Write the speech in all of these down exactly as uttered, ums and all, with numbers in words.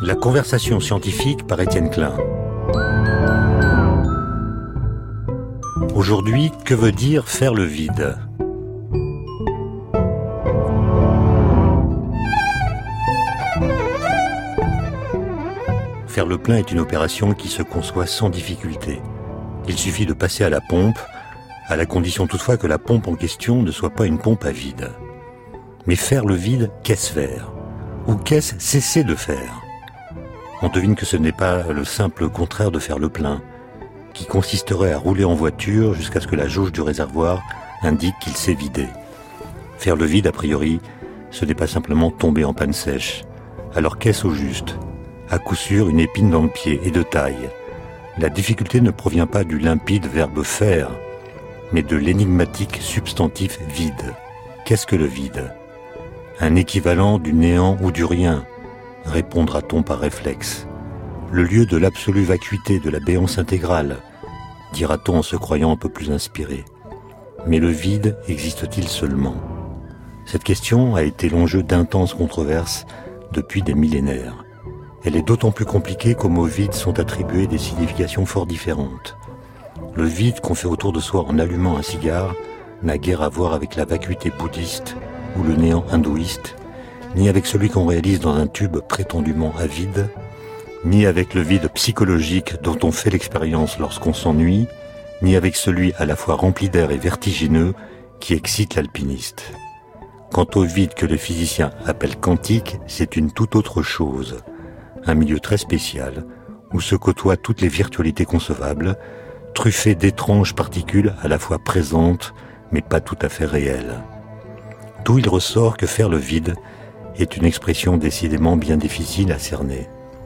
La conversation scientifique par Étienne Klein. Aujourd'hui, que veut dire faire le vide ? Faire le plein est une opération qui se conçoit sans difficulté. Il suffit de passer à la pompe, à la condition toutefois que la pompe en question ne soit pas une pompe à vide. Mais faire le vide, qu'est-ce faire ? Ou qu'est-ce cesser de faire ? On devine que ce n'est pas le simple contraire de faire le plein, qui consisterait à rouler en voiture jusqu'à ce que la jauge du réservoir indique qu'il s'est vidé. Faire le vide, a priori, ce n'est pas simplement tomber en panne sèche. Alors qu'est-ce au juste ? À coup sûr, une épine dans le pied, et de taille. La difficulté ne provient pas du limpide verbe faire, mais de l'énigmatique substantif vide. Qu'est-ce que le vide ? Un équivalent du néant ou du rien, répondra-t-on par réflexe. Le lieu de l'absolue vacuité, de la béance intégrale, dira-t-on en se croyant un peu plus inspiré. Mais le vide existe-t-il seulement ? Cette question a été l'enjeu d'intenses controverses depuis des millénaires. Elle est d'autant plus compliquée qu'au mot vide sont attribuées des significations fort différentes. Le vide qu'on fait autour de soi en allumant un cigare n'a guère à voir avec la vacuité bouddhiste ou le néant hindouiste, ni avec celui qu'on réalise dans un tube prétendument avide, ni avec le vide psychologique dont on fait l'expérience lorsqu'on s'ennuie, ni avec celui à la fois rempli d'air et vertigineux qui excite l'alpiniste. Quant au vide que les physiciens appellent quantique, c'est une toute autre chose. Un milieu très spécial, où se côtoient toutes les virtualités concevables, truffées d'étranges particules à la fois présentes, mais pas tout à fait réelles. D'où il ressort que faire le vide est une expression décidément bien difficile à cerner.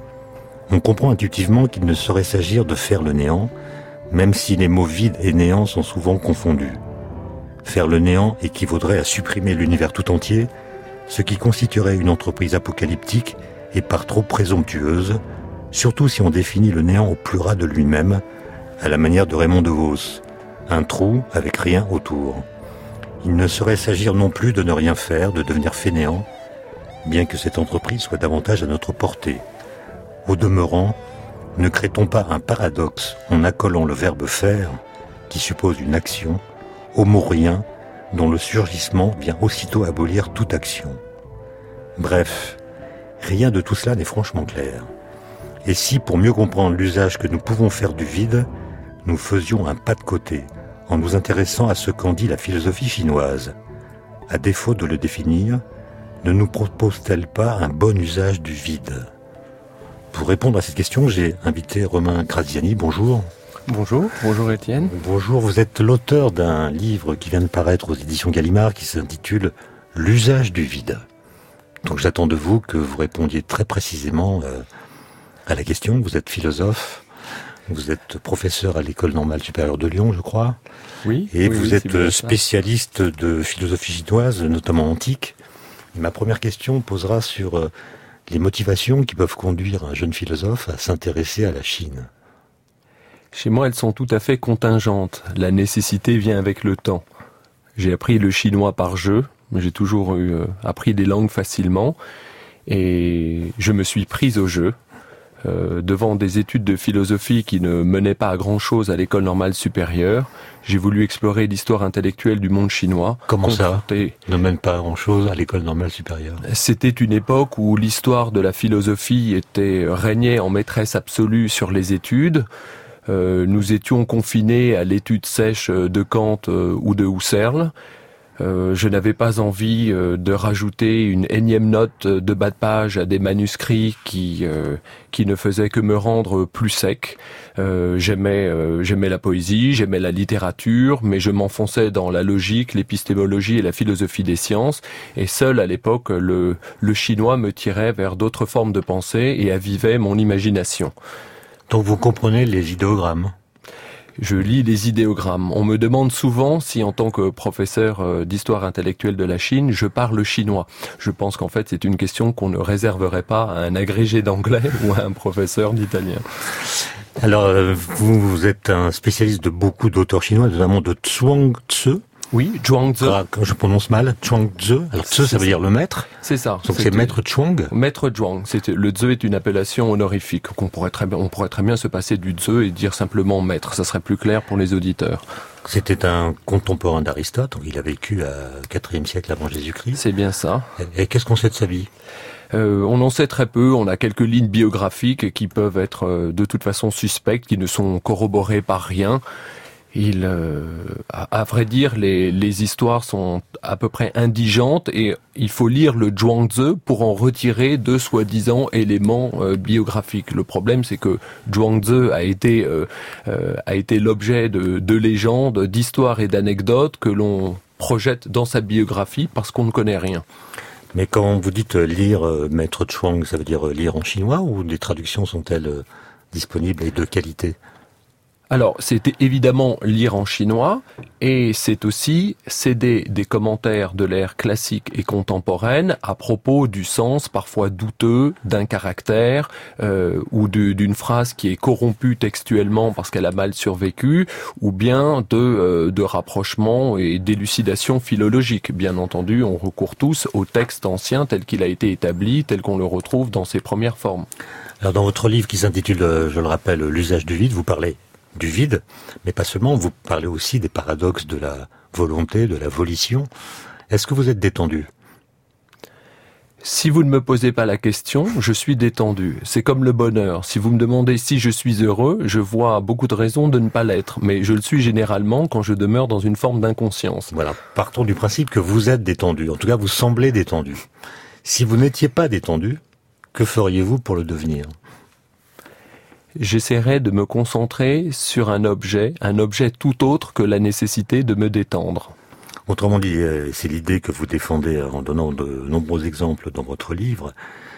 On comprend intuitivement qu'il ne saurait s'agir de faire le néant, même si les mots vide et néant sont souvent confondus. Faire le néant équivaudrait à supprimer l'univers tout entier, ce qui constituerait une entreprise apocalyptique et par trop présomptueuse, surtout si on définit le néant au plus ras de lui-même, à la manière de Raymond DeVos, un trou avec rien autour. Il ne saurait s'agir non plus de ne rien faire, de devenir fainéant, bien que cette entreprise soit davantage à notre portée. Au demeurant, ne crée-t-on pas un paradoxe en accolant le verbe faire, qui suppose une action, au mot rien, dont le surgissement vient aussitôt abolir toute action ? Bref, rien de tout cela n'est franchement clair. Et si, pour mieux comprendre l'usage que nous pouvons faire du vide, nous faisions un pas de côté, en nous intéressant à ce qu'en dit la philosophie chinoise, à défaut de le définir, ne nous propose-t-elle pas un bon usage du vide ? Pour répondre à cette question, j'ai invité Romain Graziani. Bonjour. Bonjour, bonjour Étienne. Bonjour, vous êtes l'auteur d'un livre qui vient de paraître aux éditions Gallimard qui s'intitule « L'usage du vide ». Donc j'attends de vous que vous répondiez très précisément euh, à la question. Vous êtes philosophe, vous êtes professeur à l'École normale supérieure de Lyon, je crois. Oui. Et oui, vous oui, êtes spécialiste de philosophie chinoise, notamment antique. Et ma première question posera sur euh, les motivations qui peuvent conduire un jeune philosophe à s'intéresser à la Chine. Chez moi, elles sont tout à fait contingentes. La nécessité vient avec le temps. J'ai appris le chinois par jeu. J'ai toujours eu, euh, appris des langues facilement et je me suis prise au jeu euh, devant des études de philosophie qui ne menaient pas à grand-chose à l'école normale supérieure. J'ai voulu explorer l'histoire intellectuelle du monde chinois. Comment ça ne mène pas à grand-chose à l'école normale supérieure ? C'était une époque où l'histoire de la philosophie était régnait en maîtresse absolue sur les études. Euh, nous étions confinés à l'étude sèche de Kant euh, ou de Husserl. Euh, je n'avais pas envie euh, de rajouter une énième note de bas de page à des manuscrits qui euh, qui ne faisaient que me rendre plus sec. Euh, j'aimais euh, j'aimais la poésie, j'aimais la littérature, mais je m'enfonçais dans la logique, l'épistémologie et la philosophie des sciences. Et seul à l'époque, le le chinois me tirait vers d'autres formes de pensée et avivait mon imagination. Donc vous comprenez les idéogrammes ? Je lis les idéogrammes. On me demande souvent si, en tant que professeur d'histoire intellectuelle de la Chine, je parle chinois. Je pense qu'en fait, c'est une question qu'on ne réserverait pas à un agrégé d'anglais ou à un professeur d'italien. Alors, vous, vous êtes un spécialiste de beaucoup d'auteurs chinois, notamment de Zhuang Tzu. Oui, Zhuangzi. Ah, quand je prononce mal, Zhuangzi. Alors Tzu, ça veut dire le maître. C'est ça. Donc c'est maître Chuang. Maître Zhuang. C'est, le Tzu est une appellation honorifique qu'on pourrait très bien, on pourrait très bien se passer du Tzu et dire simplement maître. Ça serait plus clair pour les auditeurs. C'était un contemporain d'Aristote, donc il a vécu à quatrième siècle avant Jésus-Christ. C'est bien ça. Et, et qu'est-ce qu'on sait de sa vie? Euh, on en sait très peu, on a quelques lignes biographiques qui peuvent être euh, de toute façon suspectes, qui ne sont corroborées par rien. Il, euh, à, à vrai dire, les, les histoires sont à peu près indigentes et il faut lire le Zhuangzi pour en retirer deux soi-disant éléments euh, biographiques. Le problème, c'est que Zhuangzi a été euh, euh, a été l'objet de, de légendes, d'histoires et d'anecdotes que l'on projette dans sa biographie parce qu'on ne connaît rien. Mais quand vous dites lire euh, Maître Chuang, ça veut dire lire en chinois ou les traductions sont-elles euh, disponibles et de qualité? Alors, c'était évidemment lire en chinois, et c'est aussi céder des commentaires de l'ère classique et contemporaine à propos du sens parfois douteux d'un caractère euh, ou de, d'une phrase qui est corrompue textuellement parce qu'elle a mal survécu, ou bien de, euh, de rapprochement et d'élucidation philologique. Bien entendu, on recourt tous au texte ancien tel qu'il a été établi, tel qu'on le retrouve dans ses premières formes. Alors, dans votre livre qui s'intitule, je le rappelle, L'usage du vide, vous parlez du vide, mais pas seulement, vous parlez aussi des paradoxes de la volonté, de la volition. Est-ce que vous êtes détendu? Si vous ne me posez pas la question, je suis détendu. C'est comme le bonheur. Si vous me demandez si je suis heureux, je vois beaucoup de raisons de ne pas l'être, mais je le suis généralement quand je demeure dans une forme d'inconscience. Voilà, partons du principe que vous êtes détendu, en tout cas vous semblez détendu. Si vous n'étiez pas détendu, que feriez-vous pour le devenir? J'essaierai de me concentrer sur un objet, un objet tout autre que la nécessité de me détendre. Autrement dit, c'est l'idée que vous défendez en donnant de nombreux exemples dans votre livre.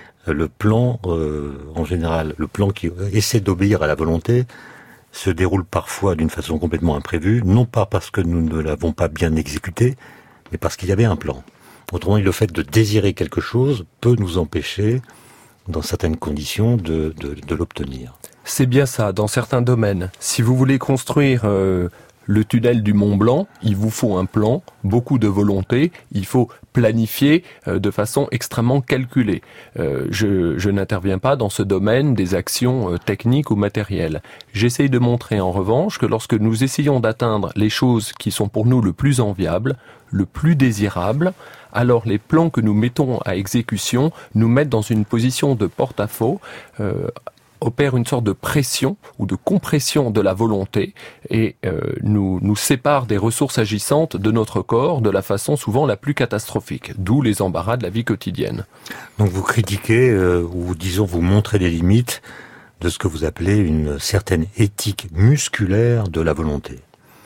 Le plan, euh, en général, le plan qui essaie d'obéir à la volonté se déroule parfois d'une façon complètement imprévue, non pas parce que nous ne l'avons pas bien exécuté, mais parce qu'il y avait un plan. Autrement dit, le fait de désirer quelque chose peut nous empêcher, dans certaines conditions, de, de, de l'obtenir. C'est bien ça, dans certains domaines. Si vous voulez construire euh, le tunnel du Mont Blanc, il vous faut un plan, beaucoup de volonté, il faut planifier euh, de façon extrêmement calculée. Euh, je, je n'interviens pas dans ce domaine des actions euh, techniques ou matérielles. J'essaye de montrer en revanche que lorsque nous essayons d'atteindre les choses qui sont pour nous le plus enviables, le plus désirable, alors les plans que nous mettons à exécution nous mettent dans une position de porte-à-faux, euh, opère une sorte de pression ou de compression de la volonté et euh, nous, nous sépare des ressources agissantes de notre corps de la façon souvent la plus catastrophique, d'où les embarras de la vie quotidienne. Donc vous critiquez, euh, ou disons vous montrez les limites de ce que vous appelez une certaine éthique musculaire de la volonté.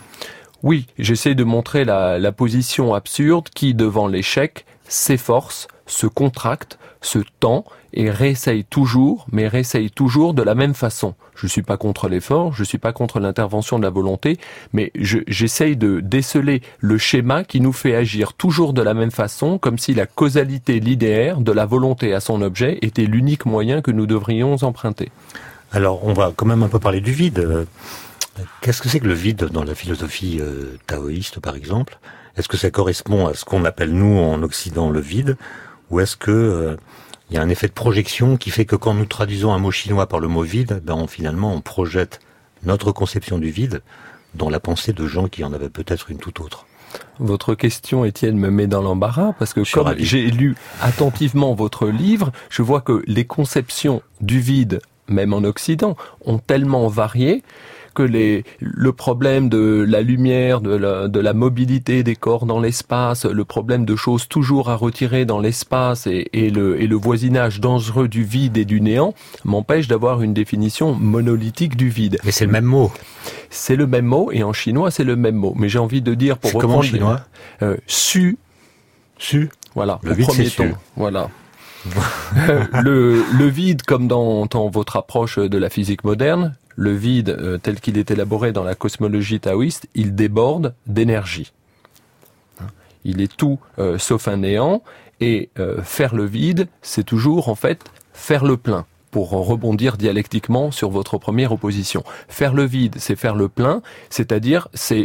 Oui, j'essaie de montrer la, la position absurde qui, devant l'échec, s'efforce, se contracte, se tend et réessaye toujours, mais réessaye toujours de la même façon. Je suis pas contre l'effort, je suis pas contre l'intervention de la volonté, mais je, j'essaye de déceler le schéma qui nous fait agir toujours de la même façon, comme si la causalité linéaire de la volonté à son objet était l'unique moyen que nous devrions emprunter. Alors, on va quand même un peu parler du vide. Qu'est-ce que c'est que le vide dans la philosophie euh, taoïste, par exemple? Est-ce que ça correspond à ce qu'on appelle, nous, en Occident, le vide? Ou est-ce que euh, il y a un effet de projection qui fait que quand nous traduisons un mot chinois par le mot vide, ben on, finalement, on projette notre conception du vide dans la pensée de gens qui en avaient peut-être une toute autre? Votre question, Étienne, me met dans l'embarras parce que comme ravi. J'ai lu attentivement votre livre, je vois que les conceptions du vide, même en Occident, ont tellement varié que les, le problème de la lumière, de la, de la mobilité des corps dans l'espace, le problème de choses toujours à retirer dans l'espace et, et, le, et le voisinage dangereux du vide et du néant m'empêche d'avoir une définition monolithique du vide. Mais c'est le même mot. C'est le même mot et en chinois c'est le même mot. Mais j'ai envie de dire pour c'est reprendre... Comment en chinois euh, Su. Su. Voilà, le vide c'est su. Voilà. le, le vide, comme dans, dans votre approche de la physique moderne, le vide euh, tel qu'il est élaboré dans la cosmologie taoïste, il déborde d'énergie. Il est tout euh, sauf un néant, et euh, faire le vide, c'est toujours en fait faire le plein. Pour rebondir dialectiquement sur votre première opposition. Faire le vide, c'est faire le plein, c'est-à-dire c'est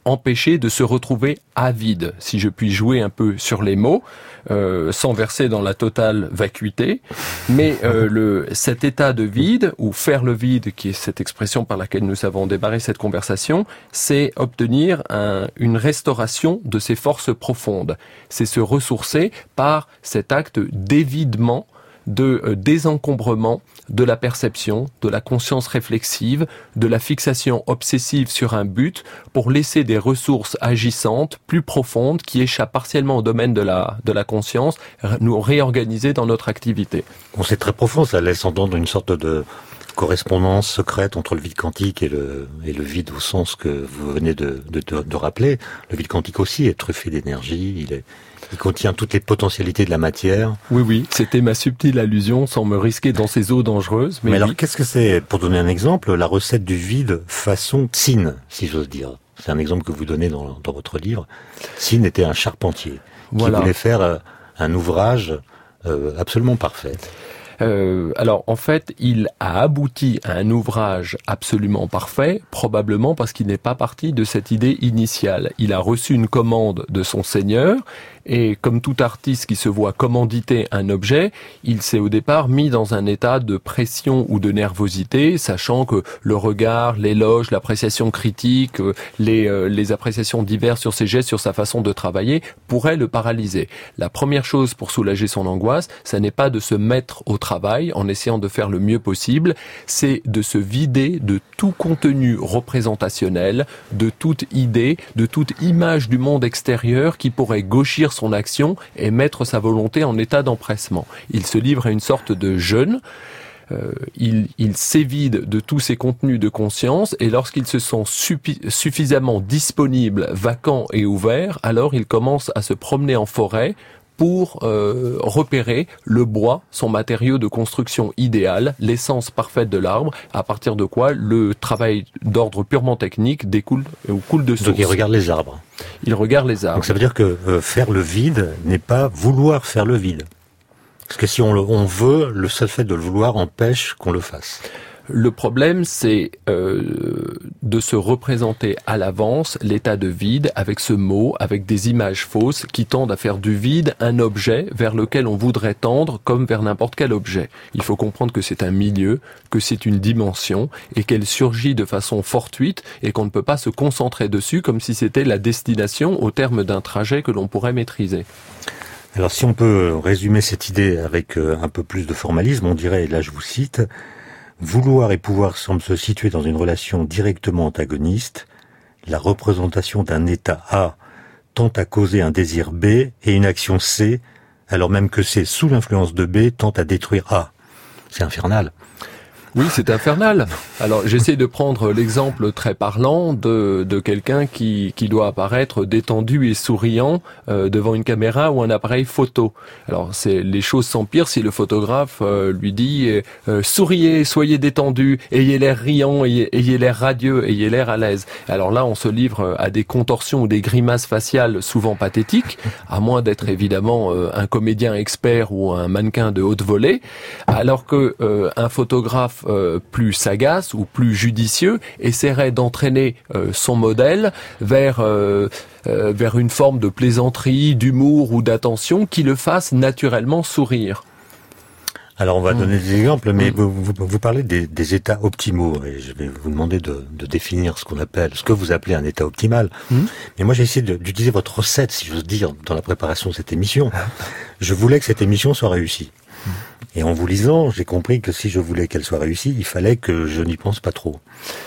empêcher de se retrouver à vide, si je puis jouer un peu sur les mots, euh, sans verser dans la totale vacuité. Mais euh, le, cet état de vide, ou faire le vide, qui est cette expression par laquelle nous avons démarré cette conversation, c'est obtenir un, une restauration de ses forces profondes. C'est se ressourcer par cet acte d'évidement, de euh, désencombrement de la perception, de la conscience réflexive, de la fixation obsessive sur un but, pour laisser des ressources agissantes plus profondes qui échappent partiellement au domaine de la, de la conscience, nous réorganiser dans notre activité. Bon, c'est très profond, ça laisse entendre une sorte de correspondance secrète entre le vide quantique et le, et le vide au sens que vous venez de, de, de, de rappeler. Le vide quantique aussi est truffé d'énergie, il est, il contient toutes les potentialités de la matière. Oui, oui, c'était ma subtile allusion, sans me risquer dans ces eaux dangereuses. Mais, mais alors, oui. Qu'est-ce que c'est, pour donner un exemple, la recette du vide façon Tsin, si j'ose dire? C'est un exemple que vous donnez dans, dans votre livre. Tsin était un charpentier voilà. qui voulait faire euh, un ouvrage euh, absolument parfait. Euh, alors en fait, il a abouti à un ouvrage absolument parfait, probablement parce qu'il n'est pas parti de cette idée initiale. Il a reçu une commande de son seigneur, et comme tout artiste qui se voit commanditer un objet, il s'est au départ mis dans un état de pression ou de nervosité, sachant que le regard, l'éloge, l'appréciation critique, les, euh, les appréciations diverses sur ses gestes, sur sa façon de travailler, pourraient le paralyser. La première chose pour soulager son angoisse, ça n'est pas de se mettre au travail en essayant de faire le mieux possible, c'est de se vider de tout contenu représentationnel, de toute idée, de toute image du monde extérieur qui pourrait gauchir son action et mettre sa volonté en état d'empressement. Il se livre à une sorte de jeûne. Euh, il, il s'évide de tous ses contenus de conscience, et lorsqu'ils se sont supi- suffisamment disponibles, vacants et ouverts, alors il commence à se promener en forêt pour euh, repérer le bois, son matériau de construction idéal, l'essence parfaite de l'arbre, à partir de quoi le travail d'ordre purement technique découle ou coule de source. Donc il regarde les arbres. Il regarde les arbres. Donc ça veut dire que euh, faire le vide n'est pas vouloir faire le vide. Parce que si on, le, on veut, le seul fait de le vouloir empêche qu'on le fasse. Le problème, c'est euh, de se représenter à l'avance l'état de vide avec ce mot, avec des images fausses qui tendent à faire du vide un objet vers lequel on voudrait tendre comme vers n'importe quel objet. Il faut comprendre que c'est un milieu, que c'est une dimension et qu'elle surgit de façon fortuite et qu'on ne peut pas se concentrer dessus comme si c'était la destination au terme d'un trajet que l'on pourrait maîtriser. Alors si on peut résumer cette idée avec un peu plus de formalisme, on dirait, et là je vous cite, vouloir et pouvoir semblent se situer dans une relation directement antagoniste. La représentation d'un état A tend à causer un désir B et une action C, alors même que C, sous l'influence de B, tend à détruire A. C'est infernal. Oui, c'est infernal. Alors, j'essaie de prendre l'exemple très parlant de, de quelqu'un qui, qui doit apparaître détendu et souriant euh, devant une caméra ou un appareil photo. Alors, c'est les choses s'empirent si le photographe euh, lui dit euh, « Souriez, soyez détendu, ayez l'air riant, ayez, ayez l'air radieux, ayez l'air à l'aise ». Alors là, on se livre à des contorsions ou des grimaces faciales souvent pathétiques, à moins d'être évidemment euh, un comédien expert ou un mannequin de haute volée, alors que euh, un photographe Euh, plus sagace ou plus judicieux essaierait d'entraîner euh, son modèle vers euh, euh, vers une forme de plaisanterie, d'humour ou d'attention qui le fasse naturellement sourire. Alors on va mmh. donner des exemples, mais mmh. vous, vous, vous parlez des, des états optimaux, et je vais vous demander de, de définir ce qu'on appelle, ce que vous appelez un état optimal. Mmh. Mais moi j'ai essayé de, d'utiliser votre recette, si j'ose dire, dans la préparation de cette émission. Je voulais que cette émission soit réussie. Et en vous lisant, j'ai compris que si je voulais qu'elle soit réussie, il fallait que je n'y pense pas trop.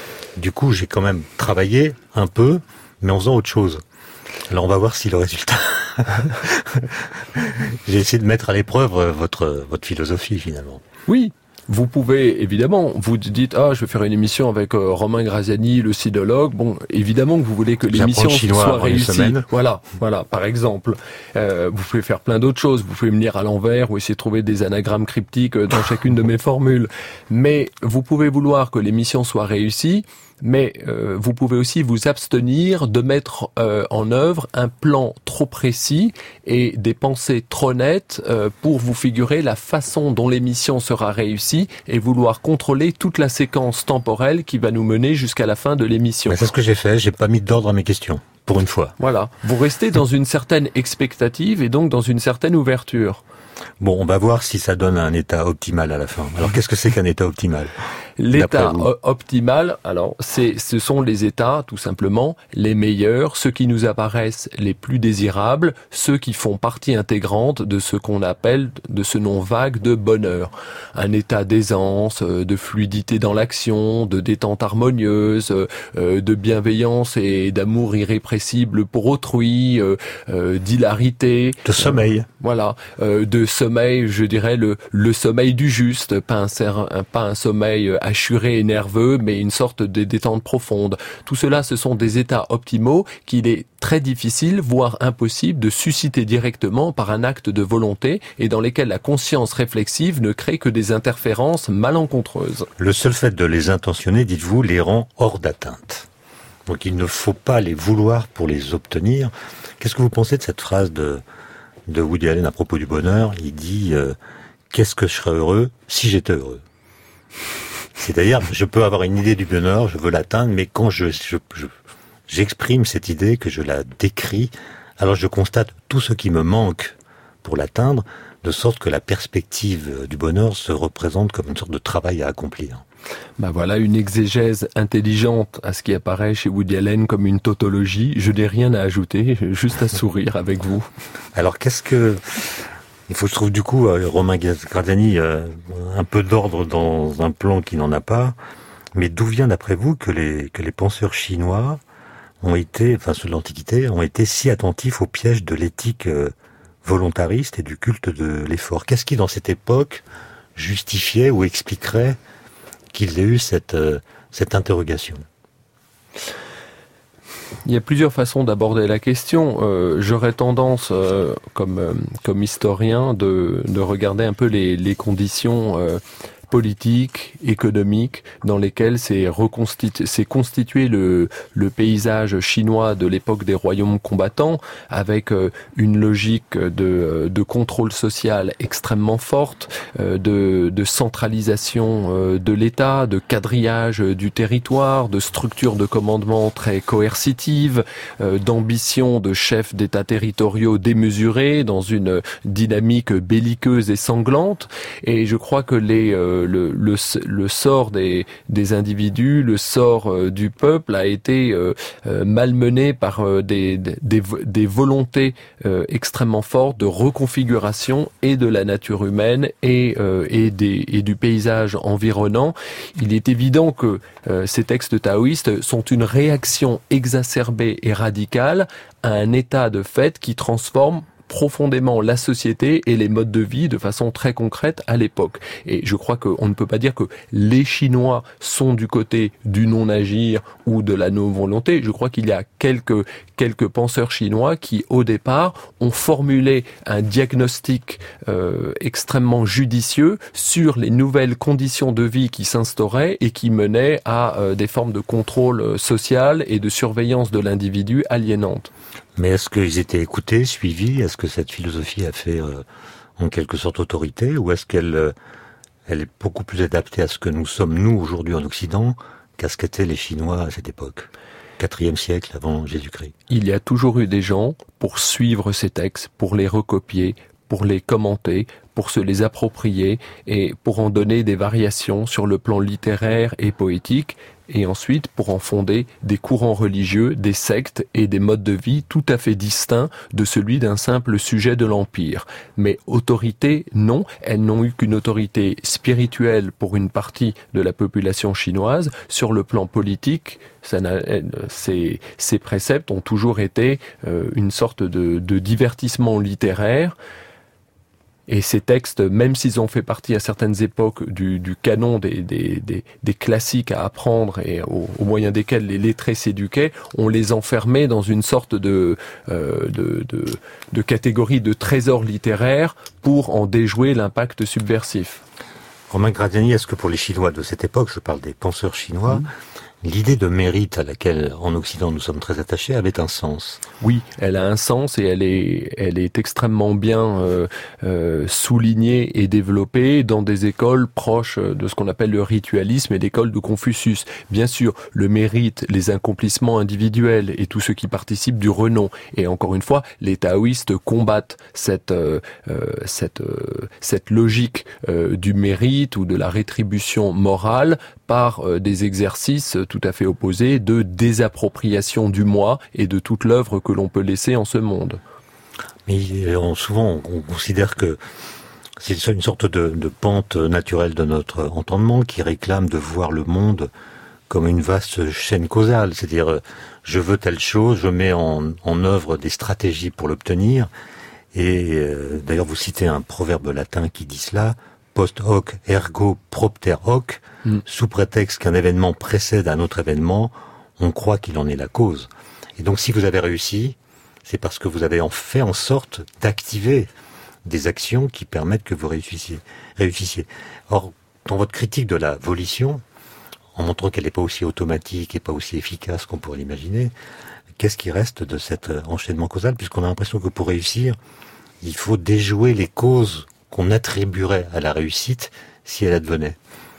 Du coup, j'ai quand même travaillé un peu, mais en faisant autre chose. Alors on va voir si le résultat... J'ai essayé de mettre à l'épreuve votre, votre philosophie, finalement. Oui. Vous pouvez, évidemment, vous dites, ah, je vais faire une émission avec euh, Romain Graziani, le sidologue. Bon, évidemment que vous voulez que l'émission soit réussie. Voilà, voilà, par exemple. Euh, vous pouvez faire plein d'autres choses. Vous pouvez me lire à l'envers ou essayer de trouver des anagrammes cryptiques dans chacune de mes formules. Mais vous pouvez vouloir que l'émission soit réussie, mais euh, vous pouvez aussi vous abstenir de mettre euh, en œuvre un plan trop précis et des pensées trop nettes euh, pour vous figurer la façon dont l'émission sera réussie précis et vouloir contrôler toute la séquence temporelle qui va nous mener jusqu'à la fin de l'émission. C'est ce que j'ai fait, j'ai pas mis d'ordre à mes questions, pour une fois. Voilà, vous restez dans une certaine expectative et donc dans une certaine ouverture. Bon, on va voir si ça donne un état optimal à la fin. Alors, qu'est-ce que c'est qu'un état optimal ? L'état optimal, alors, c'est, ce sont les états, tout simplement, les meilleurs, ceux qui nous apparaissent les plus désirables, ceux qui font partie intégrante de ce qu'on appelle, de ce nom vague de bonheur. Un état d'aisance, de fluidité dans l'action, de détente harmonieuse, de bienveillance et d'amour irrépressible pour autrui, d'hilarité. De sommeil. Voilà, de sommeil, je dirais le, le sommeil du juste, pas un, pas un sommeil hachuré et nerveux, mais une sorte de détente profonde. Tout cela, ce sont des états optimaux qu'il est très difficile, voire impossible, de susciter directement par un acte de volonté et dans lesquels la conscience réflexive ne crée que des interférences malencontreuses. Le seul fait de les intentionner, dites-vous, les rend hors d'atteinte. Donc il ne faut pas les vouloir pour les obtenir. Qu'est-ce que vous pensez de cette phrase de, de Woody Allen à propos du bonheur ? Il dit euh, « Qu'est-ce que je serais heureux si j'étais heureux ?» C'est-à-dire, je peux avoir une idée du bonheur, je veux l'atteindre, mais quand je, je, je, j'exprime cette idée, que je la décris, alors je constate tout ce qui me manque pour l'atteindre, de sorte que la perspective du bonheur se représente comme une sorte de travail à accomplir. Ben voilà une exégèse intelligente à ce qui apparaît chez Woody Allen comme une tautologie. Je n'ai rien à ajouter, juste à sourire avec vous. Alors qu'est-ce que... Il faut, je trouve, du coup, euh, Romain Graziani, euh, un peu d'ordre dans un plan qui n'en a pas. Mais d'où vient, d'après vous, que les, que les penseurs chinois ont été, enfin ceux de l'Antiquité, ont été si attentifs au piège de l'éthique euh, volontariste et du culte de l'effort ? Qu'est-ce qui, dans cette époque, justifiait ou expliquerait qu'ils aient eu cette, euh, cette interrogation ? Il y a plusieurs façons d'aborder la question. Euh, j'aurais tendance, euh, comme euh, comme historien, de de regarder un peu les les conditions euh, politiques, économiques, dans lesquelles s'est reconstitué, s'est constitué le, le paysage chinois de l'époque des royaumes combattants, avec euh, une logique de, de contrôle social extrêmement forte, euh, de, de centralisation euh, de l'État, de quadrillage du territoire, de structures de commandement très coercitives, euh, d'ambition de chefs d'État territoriaux démesurés, dans une dynamique belliqueuse et sanglante. Et je crois que les euh, Le, le, le sort des, des individus, le sort euh, du peuple a été euh, euh, malmené par euh, des, des, des volontés euh, extrêmement fortes de reconfiguration et de la nature humaine et, euh, et, des, et du paysage environnant. Il est évident que euh, ces textes taoïstes sont une réaction exacerbée et radicale à un état de fait qui transforme profondément la société et les modes de vie de façon très concrète à l'époque. Et je crois qu'on ne peut pas dire que les Chinois sont du côté du non-agir ou de la non-volonté. Je crois qu'il y a quelques quelques penseurs chinois qui, au départ, ont formulé un diagnostic euh, extrêmement judicieux sur les nouvelles conditions de vie qui s'instauraient et qui menaient à euh, des formes de contrôle social et de surveillance de l'individu aliénantes. Mais est-ce qu'ils étaient écoutés, suivis ? Est-ce que cette philosophie a fait euh, en quelque sorte autorité ? Ou est-ce qu'elle euh, elle est beaucoup plus adaptée à ce que nous sommes, nous, aujourd'hui en Occident, qu'à ce qu'étaient les Chinois à cette époque ? quatrième siècle avant Jésus-Christ. Il y a toujours eu des gens pour suivre ces textes, pour les recopier, pour les commenter, pour se les approprier et pour en donner des variations sur le plan littéraire et poétique, et ensuite pour en fonder des courants religieux, des sectes et des modes de vie tout à fait distincts de celui d'un simple sujet de l'Empire. Mais autorité, non, elles n'ont eu qu'une autorité spirituelle pour une partie de la population chinoise. Sur le plan politique, ça n'a, ces, ces préceptes ont toujours été euh, une sorte de, de divertissement littéraire. Et ces textes, même s'ils ont fait partie à certaines époques du, du canon des, des, des, des classiques à apprendre et au, au moyen desquels les lettrés s'éduquaient, on les enfermait dans une sorte de, euh, de, de, de catégorie de trésors littéraires pour en déjouer l'impact subversif. Romain Graziani, est-ce que pour les Chinois de cette époque, je parle des penseurs chinois, mmh. l'idée de mérite à laquelle, en Occident, nous sommes très attachés, avait un sens. Oui, elle a un sens et elle est, elle est extrêmement bien euh, euh, soulignée et développée dans des écoles proches de ce qu'on appelle le ritualisme et l'école de Confucius. Bien sûr, le mérite, les accomplissements individuels et tous ceux qui participent du renom. Et encore une fois, les taoïstes combattent cette euh, cette euh, cette logique euh, du mérite ou de la rétribution morale par euh, des exercices tout à fait opposés de désappropriation du moi et de toute l'œuvre que l'on peut laisser en ce monde. Mais on, souvent, on considère que c'est une sorte de, de pente naturelle de notre entendement qui réclame de voir le monde comme une vaste chaîne causale. C'est-à-dire, je veux telle chose, je mets en, en œuvre des stratégies pour l'obtenir. Et euh, d'ailleurs, vous citez un proverbe latin qui dit cela, post hoc ergo propter hoc, mm. sous prétexte qu'un événement précède un autre événement, on croit qu'il en est la cause. Et donc, si vous avez réussi, c'est parce que vous avez en fait en sorte d'activer des actions qui permettent que vous réussissiez. réussissiez. Or, dans votre critique de la volition, en montrant qu'elle n'est pas aussi automatique et pas aussi efficace qu'on pourrait l'imaginer, qu'est-ce qui reste de cet enchaînement causal, puisqu'on a l'impression que pour réussir, il faut déjouer les causes qu'on attribuerait à la réussite si elle advenait.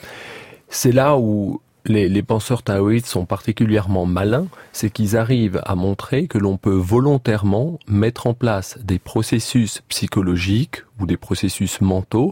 C'est là où les, les penseurs taoïstes sont particulièrement malins, c'est qu'ils arrivent à montrer que l'on peut volontairement mettre en place des processus psychologiques ou des processus mentaux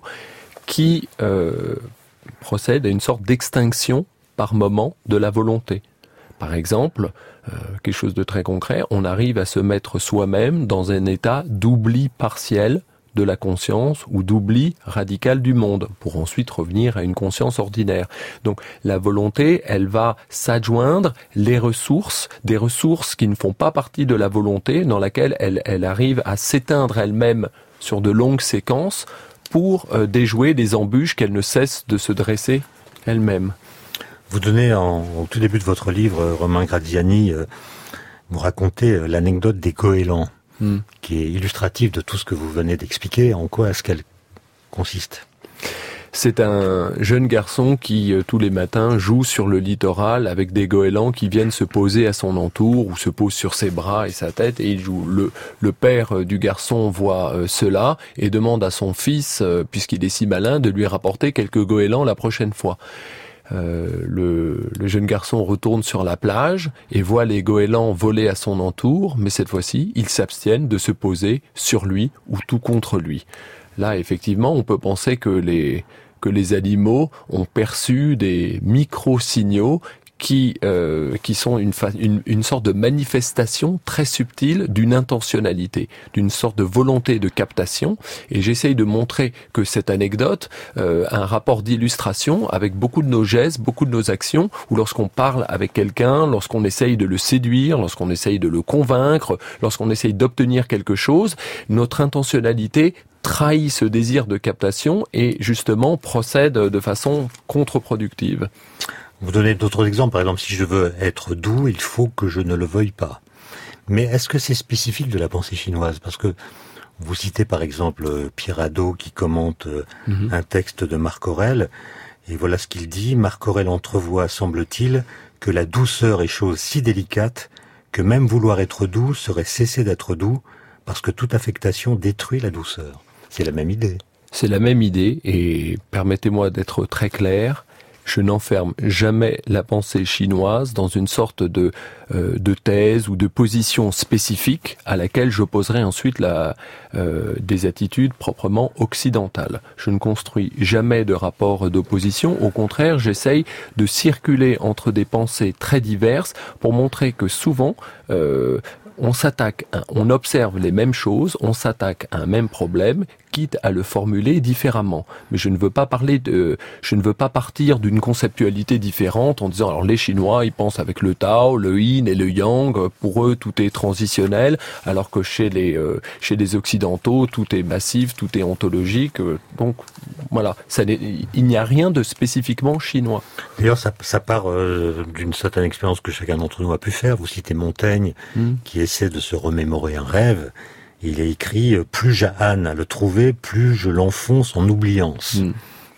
qui euh, procèdent à une sorte d'extinction par moment de la volonté. Par exemple, euh, quelque chose de très concret, on arrive à se mettre soi-même dans un état d'oubli partiel de la conscience ou d'oubli radical du monde, pour ensuite revenir à une conscience ordinaire. Donc la volonté, elle va s'adjoindre les ressources, des ressources qui ne font pas partie de la volonté, dans laquelle elle, elle arrive à s'éteindre elle-même sur de longues séquences pour euh, déjouer des embûches qu'elle ne cesse de se dresser elle-même. Vous donnez en, au tout début de votre livre, Romain Graziani, euh, vous racontez euh, l'anecdote des goélands, mm. qui est illustrative de tout ce que vous venez d'expliquer. En quoi est-ce qu'elle consiste ? C'est un jeune garçon qui, euh, tous les matins, joue sur le littoral avec des goélands qui viennent se poser à son entour ou se posent sur ses bras et sa tête et il joue. Le, le père du garçon voit euh, cela et demande à son fils, euh, puisqu'il est si malin, de lui rapporter quelques goélands la prochaine fois. Euh, le, le jeune garçon retourne sur la plage et voit les goélands voler à son entour, mais cette fois-ci, ils s'abstiennent de se poser sur lui ou tout contre lui. Là, effectivement, on peut penser que les, que les animaux ont perçu des micro-signaux qui euh, qui sont une, fa- une une sorte de manifestation très subtile d'une intentionnalité, d'une sorte de volonté de captation. Et j'essaye de montrer que cette anecdote euh, a un rapport d'illustration avec beaucoup de nos gestes, beaucoup de nos actions, où lorsqu'on parle avec quelqu'un, lorsqu'on essaye de le séduire, lorsqu'on essaye de le convaincre, lorsqu'on essaye d'obtenir quelque chose, notre intentionnalité trahit ce désir de captation et justement procède de façon contre-productive. Vous donnez d'autres exemples. Par exemple, si je veux être doux, il faut que je ne le veuille pas. Mais est-ce que c'est spécifique de la pensée chinoise ? Parce que vous citez par exemple Pierre Hadot qui commente mm-hmm. un texte de Marc Aurèle. Et voilà ce qu'il dit. Marc Aurèle entrevoit, semble-t-il, que la douceur est chose si délicate que même vouloir être doux serait cesser d'être doux parce que toute affectation détruit la douceur. C'est la même idée. C'est la même idée et permettez-moi d'être très clair. Je n'enferme jamais la pensée chinoise dans une sorte de, euh, de thèse ou de position spécifique à laquelle j'opposerai ensuite la, euh, des attitudes proprement occidentales. Je ne construis jamais de rapport d'opposition. Au contraire, j'essaye de circuler entre des pensées très diverses pour montrer que souvent, euh, on s'attaque, on observe les mêmes choses, on s'attaque à un même problème, quitte à le formuler différemment. Mais je ne veux pas parler de, je ne veux pas partir d'une conceptualité différente en disant alors les Chinois ils pensent avec le Tao, le Yin et le Yang, pour eux tout est transitionnel, alors que chez les euh, chez les Occidentaux tout est massif, tout est ontologique. Donc voilà, ça n'est, il n'y a rien de spécifiquement chinois. D'ailleurs ça, ça part euh, d'une certaine expérience que chacun d'entre nous a pu faire. Vous citez Montaigne mmh. qui essaie de se remémorer un rêve. Il a écrit « Plus j'ahane à le trouver, plus je l'enfonce en oubliance. Mm. »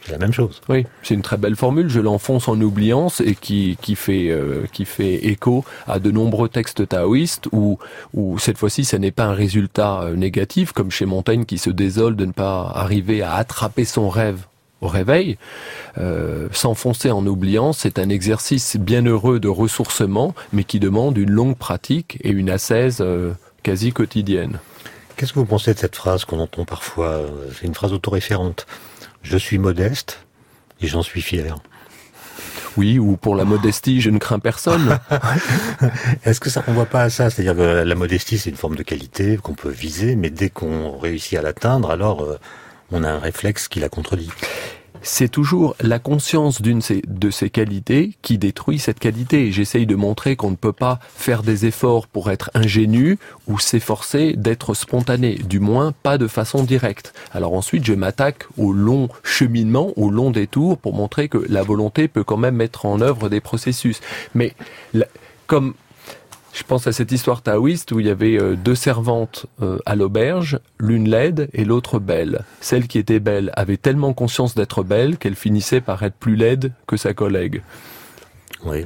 C'est la même chose. Oui, c'est une très belle formule. Je l'enfonce en oubliant et qui qui fait euh, qui fait écho à de nombreux textes taoïstes où où cette fois-ci, ce n'est pas un résultat euh, négatif comme chez Montaigne qui se désole de ne pas arriver à attraper son rêve au réveil. Euh, s'enfoncer en oubliant, c'est un exercice bien heureux de ressourcement, mais qui demande une longue pratique et une ascèse euh, quasi quotidienne. Qu'est-ce que vous pensez de cette phrase qu'on entend parfois? C'est une phrase autoréférente. Je suis modeste et j'en suis fier. Oui, ou pour la modestie, je ne crains personne. Est-ce que ça renvoie pas à ça? C'est-à-dire que la modestie, c'est une forme de qualité qu'on peut viser, mais dès qu'on réussit à l'atteindre, alors euh, on a un réflexe qui la contredit. C'est toujours la conscience d'une de ces qualités qui détruit cette qualité. Et j'essaye de montrer qu'on ne peut pas faire des efforts pour être ingénu ou s'efforcer d'être spontané, du moins pas de façon directe. Alors ensuite, je m'attaque au long cheminement, au long détour, pour montrer que la volonté peut quand même mettre en œuvre des processus. Mais la, comme je pense à cette histoire taoïste où il y avait euh, deux servantes euh, à l'auberge, l'une laide et l'autre belle. Celle qui était belle avait tellement conscience d'être belle qu'elle finissait par être plus laide que sa collègue. Oui.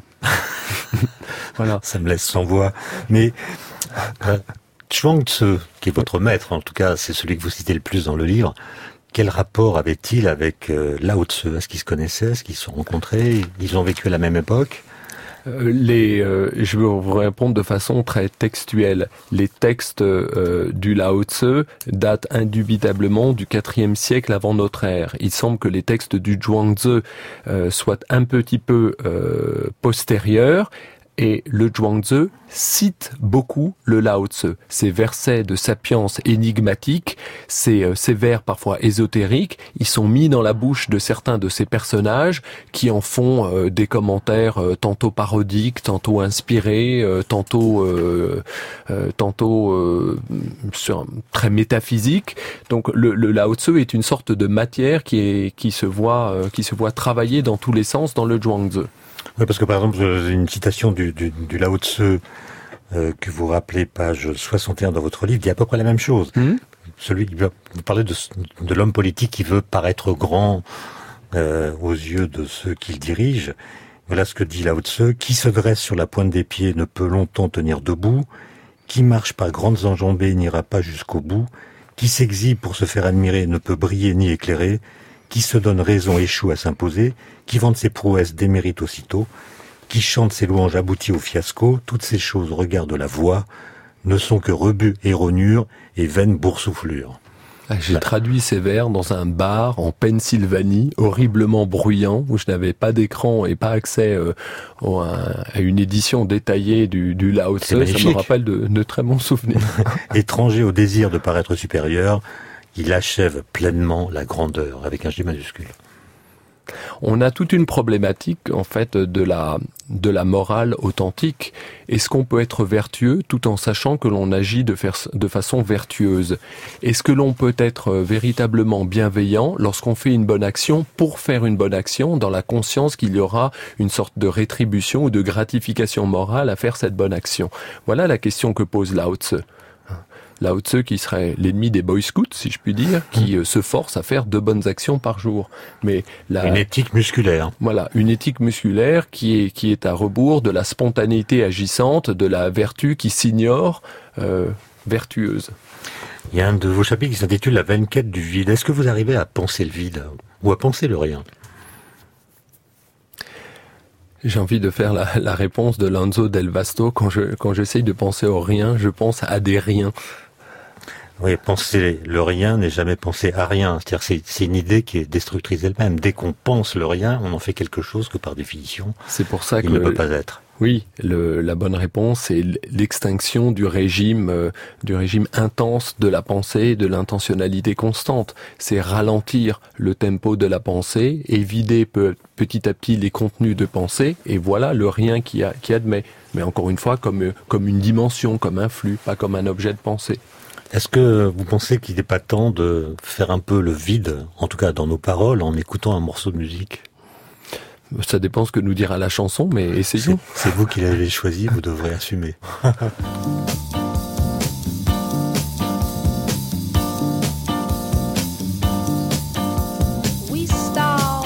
Voilà. Ça me laisse sans voix. Mais euh, Chuang Tzu, qui est votre maître, en tout cas c'est celui que vous citez le plus dans le livre, quel rapport avait-il avec euh, Lao Tzu? Est-ce qu'ils se connaissaient? Est-ce qu'ils se sont rencontrés? Ils ont vécu à la même époque? Les, euh, je vais vous répondre de façon très textuelle. Les textes euh, du Lao Tzu datent indubitablement du quatrième siècle avant notre ère. Il semble que les textes du Zhuangzi euh, soient un petit peu euh, postérieurs. Et le Zhuangzi cite beaucoup le Lao Tzu. Ces versets de sapience énigmatiques, ces, euh, ces vers parfois ésotériques, ils sont mis dans la bouche de certains de ces personnages qui en font euh, des commentaires euh, tantôt parodiques, tantôt inspirés, euh, tantôt euh, euh, tantôt euh, sur, très métaphysiques. Donc le, le Lao Tzu est une sorte de matière qui est qui se voit euh, qui se voit travailler dans tous les sens dans le Zhuangzi. Oui, parce que par exemple, j'ai une citation du, du, du Lao Tzu euh, que vous rappelez, page soixante et un dans votre livre, dit à peu près la même chose. Mmh. Celui qui veut, vous parlez de, de l'homme politique qui veut paraître grand euh, aux yeux de ceux qu'il dirige. Voilà ce que dit Lao Tzu. Qui se dresse sur la pointe des pieds ne peut longtemps tenir debout. Qui marche par grandes enjambées n'ira pas jusqu'au bout. Qui s'exhibe pour se faire admirer ne peut briller ni éclairer. Qui se donne raison échoue à s'imposer, qui vante ses prouesses démérite aussitôt, qui chante ses louanges aboutit au fiasco, toutes ces choses, regard de la voix, ne sont que rebut et rognures et vaines boursouflures. Ah, j'ai traduit ces vers dans un bar en Pennsylvanie, horriblement bruyant, où je n'avais pas d'écran et pas accès euh, à une édition détaillée du, du Lao Tzu. Ça me rappelle de, de très bons souvenirs. Étranger au désir de paraître supérieur, il achève pleinement la grandeur, avec un G majuscule. On a toute une problématique, en fait, de la, de la morale authentique. Est-ce qu'on peut être vertueux tout en sachant que l'on agit de, faire, de façon vertueuse? Est-ce que l'on peut être véritablement bienveillant lorsqu'on fait une bonne action pour faire une bonne action, dans la conscience qu'il y aura une sorte de rétribution ou de gratification morale à faire cette bonne action? Voilà la question que pose Lao Tzu. Lao Tzu qui serait l'ennemi des Boy Scouts, si je puis dire, qui euh, se force à faire de bonnes actions par jour. Mais la, une éthique musculaire. Voilà, une éthique musculaire qui est qui est à rebours de la spontanéité agissante, de la vertu qui s'ignore euh, vertueuse. Il y a un de vos chapitres qui s'intitule La vaine quête du vide. Est-ce que vous arrivez à penser le vide ou à penser le rien? J'ai envie de faire la, la réponse de Lanzo del Vasto. Quand je quand j'essaye de penser au rien, je pense à des riens. Oui, penser le rien n'est jamais penser à rien. C'est-à-dire c'est, c'est une idée qui est destructrice elle-même. Dès qu'on pense le rien, on en fait quelque chose que par définition, c'est pour ça il que ne peut pas être. Oui, le, la bonne réponse c'est l'extinction du régime euh, du régime intense de la pensée et de l'intentionnalité constante. C'est ralentir le tempo de la pensée et vider peu, petit à petit les contenus de pensée, et voilà le rien qui, a, qui admet. Mais encore une fois, comme, comme une dimension, comme un flux, pas comme un objet de pensée. Est-ce que vous pensez qu'il n'est pas temps de faire un peu le vide, en tout cas dans nos paroles, en écoutant un morceau de musique? Ça dépend ce que nous dira la chanson, mais essayons. C'est, c'est vous qui l'avez choisi, vous devrez assumer. We start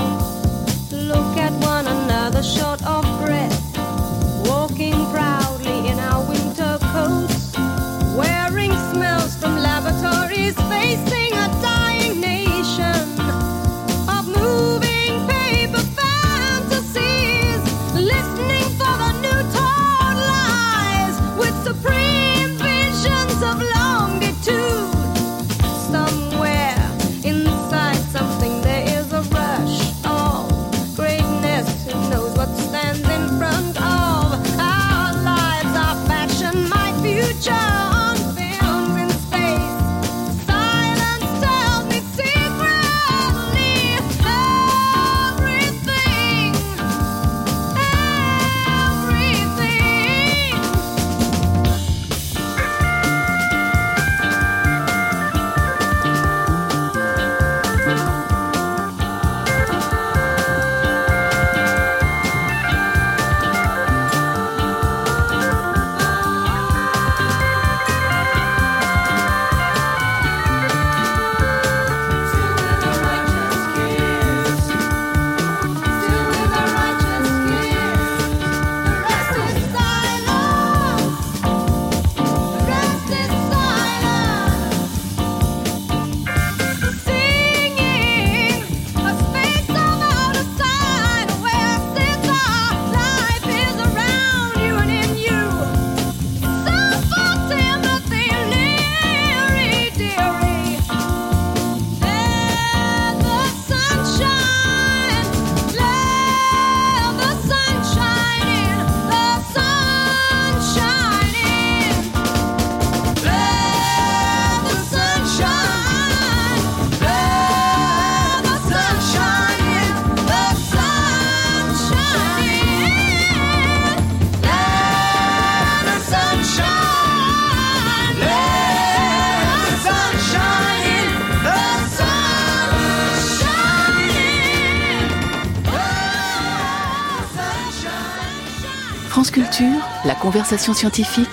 France Culture, la conversation scientifique.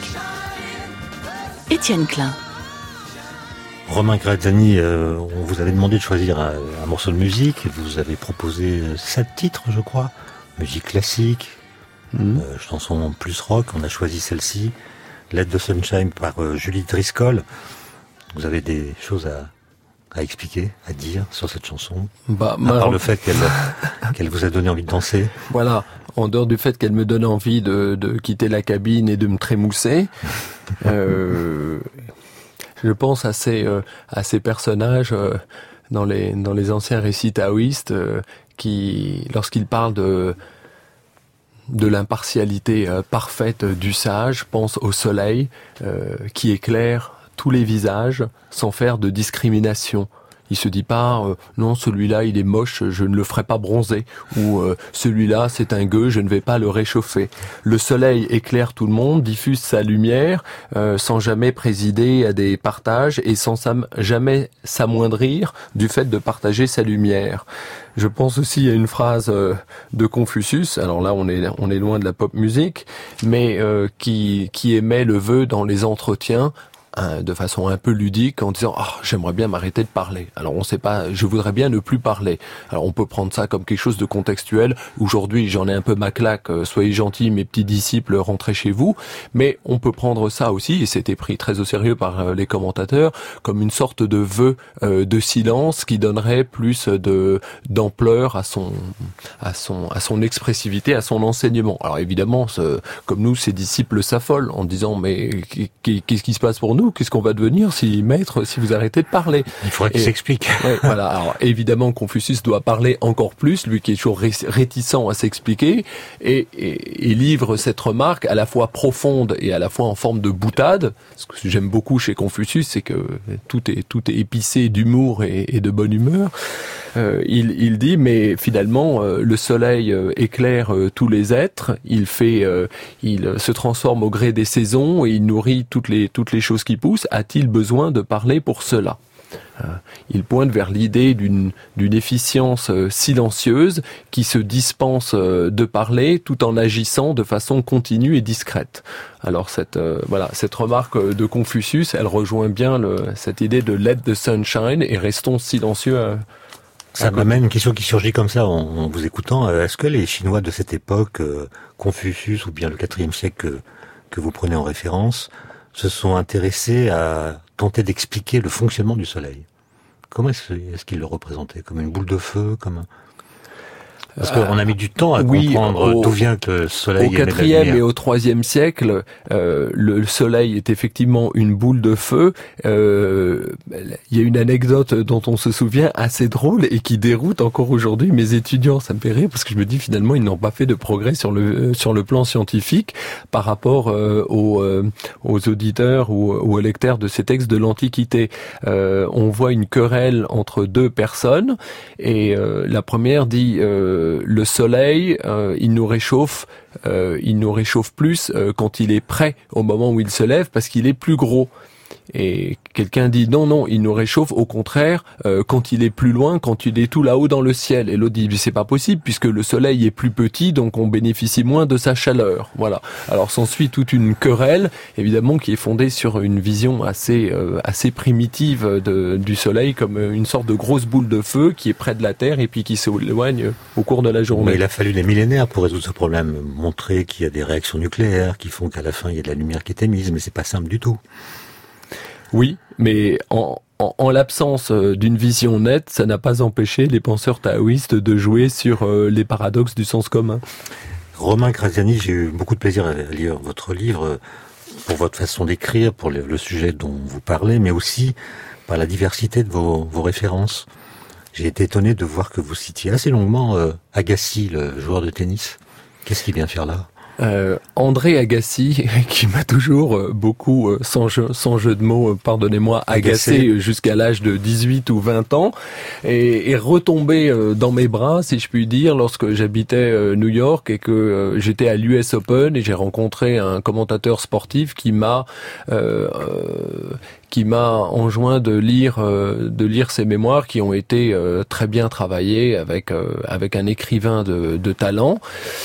Étienne Klein. Romain Graziani, euh, on vous avait demandé de choisir un, un morceau de musique. Vous avez proposé sept titres, je crois. Musique classique, mmh. euh, chanson plus rock. On a choisi celle-ci, Let the Sunshine par euh, Julie Driscoll. Vous avez des choses à, à expliquer, à dire sur cette chanson, bah, à ma... part le fait qu'elle, qu'elle vous a donné envie de danser. Voilà, en dehors du fait qu'elle me donne envie de, de quitter la cabine et de me trémousser, euh, je pense à ces, euh, à ces personnages euh, dans les, dans les anciens récits taoïstes euh, qui, lorsqu'ils parlent de de l'impartialité euh, parfaite du sage, pensent au soleil euh, qui éclaire tous les visages sans faire de discrimination. Il se dit pas euh, non, celui-là il est moche, je ne le ferai pas bronzer, ou euh, celui-là c'est un gueux, je ne vais pas le réchauffer. Le soleil éclaire tout le monde, diffuse sa lumière euh, sans jamais présider à des partages et sans sam- jamais s'amoindrir du fait de partager sa lumière. Je pense aussi à une phrase euh, de Confucius. Alors là, on est on est loin de la pop musique, mais euh, qui qui émet le vœu dans les entretiens de façon un peu ludique en disant ah, j'aimerais bien m'arrêter de parler. Alors on sait pas, je voudrais bien ne plus parler. Alors on peut prendre ça comme quelque chose de contextuel. Aujourd'hui, j'en ai un peu ma claque, soyez gentils mes petits disciples, rentrez chez vous, mais on peut prendre ça aussi, et c'était pris très au sérieux par les commentateurs, comme une sorte de vœu euh, de silence qui donnerait plus de d'ampleur à son à son à son expressivité, à son enseignement. Alors évidemment, ce, comme nous, ces disciples s'affolent en disant mais qu'est-ce qui se passe pour nous? Qu'est-ce qu'on va devenir si maître, si vous arrêtez de parler? Il faudrait qu'il et, s'explique. Ouais, voilà. Alors évidemment, Confucius doit parler encore plus, lui qui est toujours réticent à s'expliquer, et, et, et livre cette remarque à la fois profonde et à la fois en forme de boutade. Ce que j'aime beaucoup chez Confucius, c'est que tout est tout est épicé d'humour et, et de bonne humeur. Euh, il, il dit, mais finalement, euh, le soleil euh, éclaire euh, tous les êtres. Il fait, euh, il se transforme au gré des saisons et il nourrit toutes les toutes les choses qui poussent. A-t-il besoin de parler pour cela? Euh, il pointe vers l'idée d'une d'une efficience euh, silencieuse qui se dispense euh, de parler tout en agissant de façon continue et discrète. Alors cette euh, voilà cette remarque de Confucius, elle rejoint bien le, cette idée de let the sun shine et restons silencieux. Euh, Ça m'amène une question qui surgit comme ça en, en vous écoutant. Est-ce que les Chinois de cette époque, euh, Confucius ou bien le quatrième siècle que, que vous prenez en référence, se sont intéressés à tenter d'expliquer le fonctionnement du Soleil? Comment est-ce, est-ce qu'ils le représentaient? Comme une boule de feu, comme un... Parce qu'on a mis du temps à oui, comprendre au, d'où vient que le soleil. Au quatrième et au troisième siècle, euh, le soleil est effectivement une boule de feu. Euh, il y a une anecdote dont on se souvient assez drôle et qui déroute encore aujourd'hui mes étudiants. Ça me fait rire parce que je me dis finalement ils n'ont pas fait de progrès sur le sur le plan scientifique par rapport euh, aux, euh, aux auditeurs ou aux lecteurs de ces textes de l'Antiquité. Euh, on voit une querelle entre deux personnes et euh, la première dit euh, le soleil, euh, il nous réchauffe, euh, il nous réchauffe plus euh, quand il est près au moment où il se lève parce qu'il est plus gros. Et quelqu'un dit non, non, il nous réchauffe au contraire euh, quand il est plus loin, quand il est tout là-haut dans le ciel. Et l'autre dit c'est pas possible puisque le soleil est plus petit, donc on bénéficie moins de sa chaleur. Voilà. Alors s'ensuit toute une querelle, évidemment, qui est fondée sur une vision assez euh, assez primitive de, du soleil comme une sorte de grosse boule de feu qui est près de la Terre et puis qui s'éloigne au cours de la journée. Mais il a fallu des millénaires pour résoudre ce problème, montrer qu'il y a des réactions nucléaires qui font qu'à la fin il y a de la lumière qui est émise, mais c'est pas simple du tout. Oui, mais en, en, en l'absence d'une vision nette, ça n'a pas empêché les penseurs taoïstes de jouer sur euh, les paradoxes du sens commun. Romain Graziani, j'ai eu beaucoup de plaisir à lire votre livre pour votre façon d'écrire, pour le, le sujet dont vous parlez, mais aussi par la diversité de vos, vos références. J'ai été étonné de voir que vous citiez assez longuement euh, Agassi, le joueur de tennis. Qu'est-ce qu'il vient faire là ? Euh, André Agassi, qui m'a toujours euh, beaucoup, euh, sans, jeu, sans jeu de mots, euh, pardonnez-moi, agacé, agacé jusqu'à l'âge de dix-huit ou vingt ans, et est retombé euh, dans mes bras, si je puis dire, lorsque j'habitais euh, New York et que euh, j'étais à l'U S Open et j'ai rencontré un commentateur sportif qui m'a... Euh, euh, qui m'a enjoint de lire euh, de lire ses mémoires qui ont été euh, très bien travaillées avec euh, avec un écrivain de, de talent.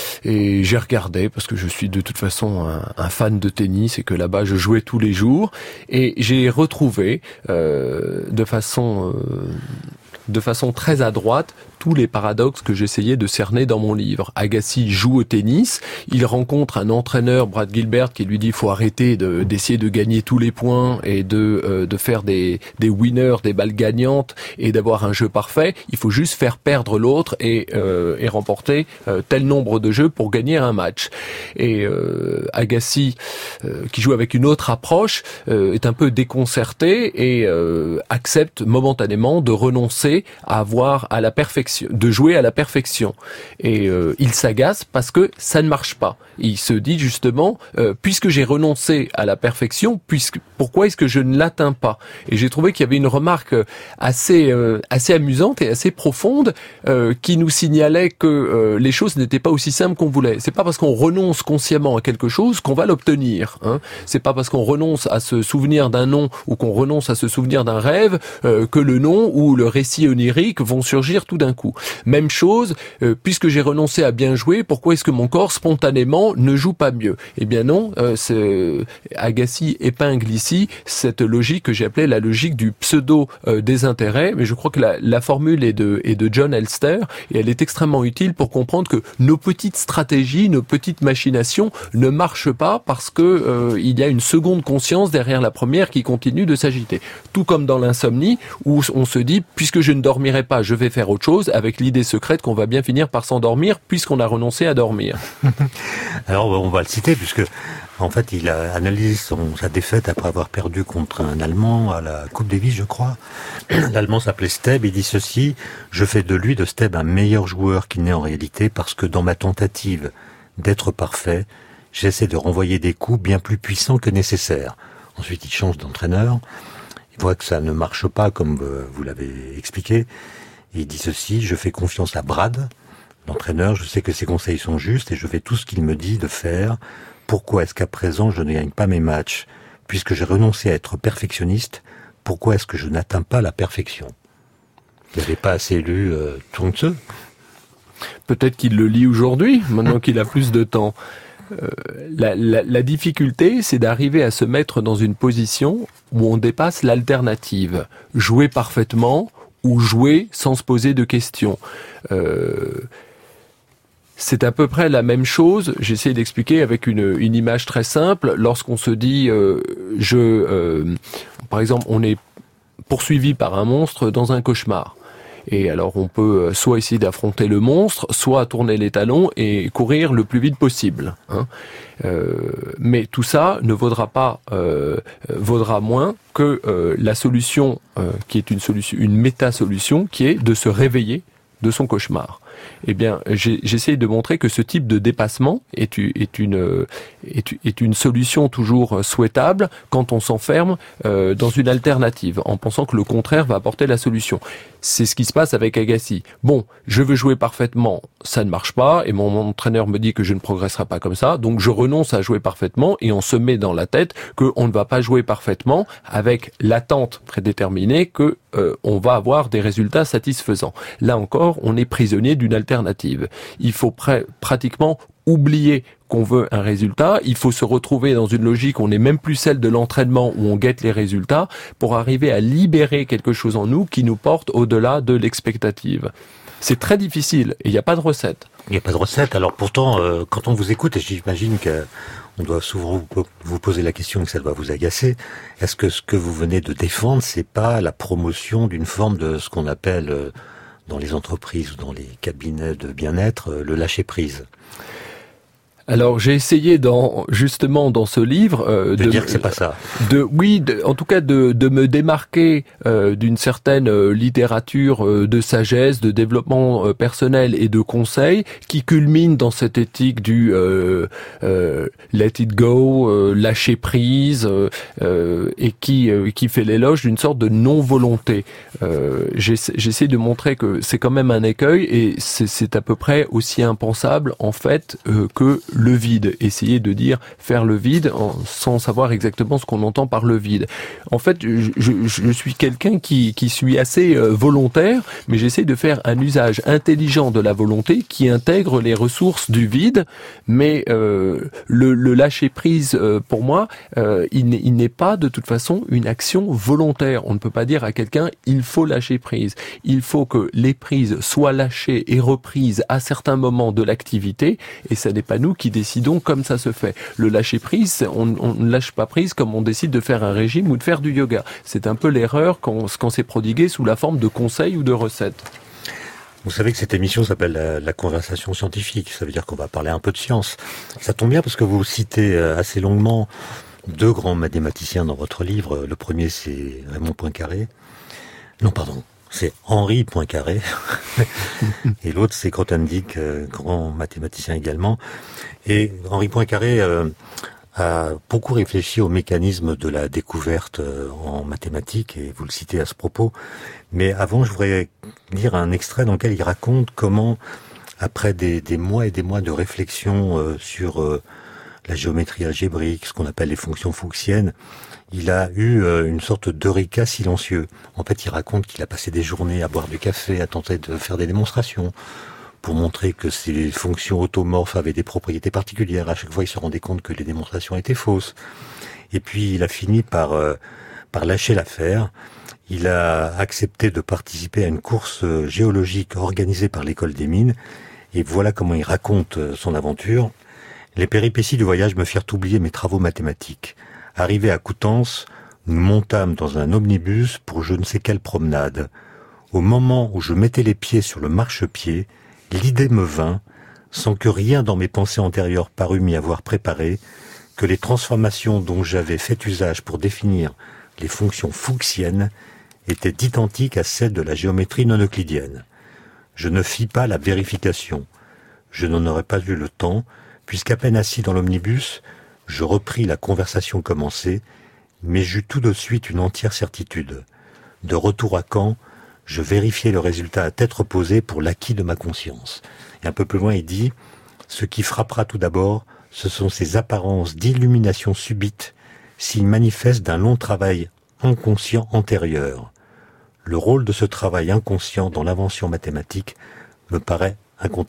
Et j'ai regardé parce que je suis de toute façon un, un fan de tennis et que là-bas je jouais tous les jours. Et j'ai retrouvé euh, de façon euh, de façon très adroite tous les paradoxes que j'essayais de cerner dans mon livre. Agassi joue au tennis, il rencontre un entraîneur, Brad Gilbert, qui lui dit faut arrêter de, d'essayer de gagner tous les points et de, euh, de faire des, des winners, des balles gagnantes et d'avoir un jeu parfait. Il faut juste faire perdre l'autre et, euh, et remporter euh, tel nombre de jeux pour gagner un match. Et euh, Agassi, euh, qui joue avec une autre approche, euh, est un peu déconcerté et euh, accepte momentanément de renoncer à avoir à la perfection, de jouer à la perfection. Et euh, il s'agace parce que ça ne marche pas. Il se dit justement, euh, puisque j'ai renoncé à la perfection, puisque pourquoi est-ce que je ne l'atteins pas? Et j'ai trouvé qu'il y avait une remarque assez euh, assez amusante et assez profonde euh, qui nous signalait que euh, les choses n'étaient pas aussi simples qu'on voulait. C'est pas parce qu'on renonce consciemment à quelque chose qu'on va l'obtenir. Hein. C'est pas parce qu'on renonce à se souvenir d'un nom ou qu'on renonce à se souvenir d'un rêve euh, que le nom ou le récit onirique vont surgir tout d'un coup. Même chose, euh, puisque j'ai renoncé à bien jouer, pourquoi est-ce que mon corps spontanément ne joue pas mieux? Eh bien non, euh, c'est, Agassi épingle ici cette logique que j'ai appelée la logique du pseudo-désintérêt, mais je crois que la, la formule est de, est de John Elster, et elle est extrêmement utile pour comprendre que nos petites stratégies, nos petites machinations ne marchent pas parce que euh, il y a une seconde conscience derrière la première qui continue de s'agiter. Tout comme dans l'insomnie, où on se dit, puisque je ne dormirai pas, je vais faire autre chose, avec l'idée secrète qu'on va bien finir par s'endormir puisqu'on a renoncé à dormir. Alors on va le citer puisque en fait il a analysé son, sa défaite après avoir perdu contre un Allemand à la Coupe Davis, je crois. L'Allemand s'appelait Steb, il dit ceci: je fais de lui, de Steb, un meilleur joueur qu'il n'est en réalité parce que dans ma tentative d'être parfait, j'essaie de renvoyer des coups bien plus puissants que nécessaire. Ensuite il change d'entraîneur, il voit que ça ne marche pas comme vous l'avez expliqué. Il dit ceci: je fais confiance à Brad, l'entraîneur, je sais que ses conseils sont justes et je fais tout ce qu'il me dit de faire. Pourquoi est-ce qu'à présent je ne gagne pas mes matchs? Puisque j'ai renoncé à être perfectionniste, pourquoi est-ce que je n'atteins pas la perfection? Vous n'avez pas assez lu euh, Zhuangzi? Peut-être qu'il le lit aujourd'hui, maintenant qu'il a plus de temps. Euh, la, la, la difficulté, c'est d'arriver à se mettre dans une position où on dépasse l'alternative. Jouer parfaitement ou jouer sans se poser de questions. Euh, c'est à peu près la même chose, j'essaie d'expliquer avec une, une image très simple, lorsqu'on se dit, euh, je, euh, par exemple, on est poursuivi par un monstre dans un cauchemar. Et alors on peut soit essayer d'affronter le monstre, soit tourner les talons et courir le plus vite possible. Hein. Euh, mais tout ça ne vaudra pas, euh, vaudra moins que euh, la solution euh, qui est une solution, une méta-solution, qui est de se réveiller de son cauchemar. Eh bien, j'ai, j'essaye de montrer que ce type de dépassement est, est, une, est, est une solution toujours souhaitable quand on s'enferme euh, dans une alternative, en pensant que le contraire va apporter la solution. C'est ce qui se passe avec Agassi. Bon, je veux jouer parfaitement, ça ne marche pas, et mon, mon entraîneur me dit que je ne progresserai pas comme ça, donc je renonce à jouer parfaitement, et on se met dans la tête qu'on ne va pas jouer parfaitement, avec l'attente prédéterminée que euh, on va avoir des résultats satisfaisants. Là encore, on est prisonnier d'une alternative. Il faut pr- pratiquement oublier qu'on veut un résultat, il faut se retrouver dans une logique où on n'est même plus celle de l'entraînement où on guette les résultats pour arriver à libérer quelque chose en nous qui nous porte au-delà de l'expectative. C'est très difficile et il n'y a pas de recette. Il n'y a pas de recette. Alors pourtant, euh, quand on vous écoute, et j'imagine qu'on doit souvent vous poser la question et que ça doit vous agacer, est-ce que ce que vous venez de défendre, c'est pas la promotion d'une forme de ce qu'on appelle euh, dans les entreprises ou dans les cabinets de bien-être, euh, le lâcher-prise? Alors j'ai essayé dans justement dans ce livre euh, de, de dire que c'est pas ça. De oui, de, en tout cas de, de me démarquer euh, d'une certaine euh, littérature euh, de sagesse, de développement euh, personnel et de conseils qui culmine dans cette éthique du euh, euh, let it go, euh, lâcher prise euh, euh, et qui euh, qui fait l'éloge d'une sorte de non volonté. Euh, j'essa- j'essaie de montrer que c'est quand même un écueil et c'est, c'est à peu près aussi impensable en fait euh, que le vide, essayer de dire faire le vide en, sans savoir exactement ce qu'on entend par le vide. En fait, je, je, je suis quelqu'un qui, qui suis assez euh, volontaire, mais j'essaie de faire un usage intelligent de la volonté qui intègre les ressources du vide, mais euh, le, le lâcher prise, euh, pour moi, euh, il, n'est, il n'est pas de toute façon une action volontaire. On ne peut pas dire à quelqu'un il faut lâcher prise. Il faut que les prises soient lâchées et reprises à certains moments de l'activité, et ce n'est pas nous qui décidons comme ça se fait. Le lâcher prise, on, on ne lâche pas prise comme on décide de faire un régime ou de faire du yoga. C'est un peu l'erreur quand, quand c'est prodigué sous la forme de conseils ou de recettes. Vous savez que cette émission s'appelle la, la conversation scientifique. Ça veut dire qu'on va parler un peu de science. Ça tombe bien parce que vous citez assez longuement deux grands mathématiciens dans votre livre. Le premier, c'est Raymond Poincaré. Non, pardon. C'est Henri Poincaré. Et l'autre, c'est Grothendieck, euh, grand mathématicien également. Et Henri Poincaré euh, a beaucoup réfléchi au mécanisme de la découverte euh, en mathématiques, et vous le citez à ce propos. Mais avant, je voudrais lire un extrait dans lequel il raconte comment, après des, des mois et des mois de réflexion euh, sur euh, la géométrie algébrique, ce qu'on appelle les fonctions fuchsiennes, il a eu euh, une sorte d'eureka silencieux. En fait, il raconte qu'il a passé des journées à boire du café, à tenter de faire des démonstrations pour montrer que ces fonctions automorphes avaient des propriétés particulières. À chaque fois, il se rendait compte que les démonstrations étaient fausses. Et puis, il a fini par, euh, par lâcher l'affaire. Il a accepté de participer à une course géologique organisée par l'école des mines. Et voilà comment il raconte son aventure. Les péripéties du voyage me firent oublier mes travaux mathématiques. Arrivé à Coutances, nous montâmes dans un omnibus pour je ne sais quelle promenade. Au moment où je mettais les pieds sur le marchepied, l'idée me vint, sans que rien dans mes pensées antérieures parût m'y avoir préparé, que les transformations dont j'avais fait usage pour définir les fonctions fuchsiennes étaient identiques à celles de la géométrie non euclidienne. Je ne fis pas la vérification. Je n'en aurais pas eu le temps, puisqu'à peine assis dans l'omnibus, je repris la conversation commencée, mais j'eus tout de suite une entière certitude. De retour à Caen, je vérifiai le résultat à tête reposée pour l'acquis de ma conscience. Et un peu plus loin, il dit « Ce qui frappera tout d'abord, ce sont ces apparences d'illumination subite, signes manifestes d'un long travail inconscient antérieur. Le rôle de ce travail inconscient dans l'invention mathématique me paraît incontestable. »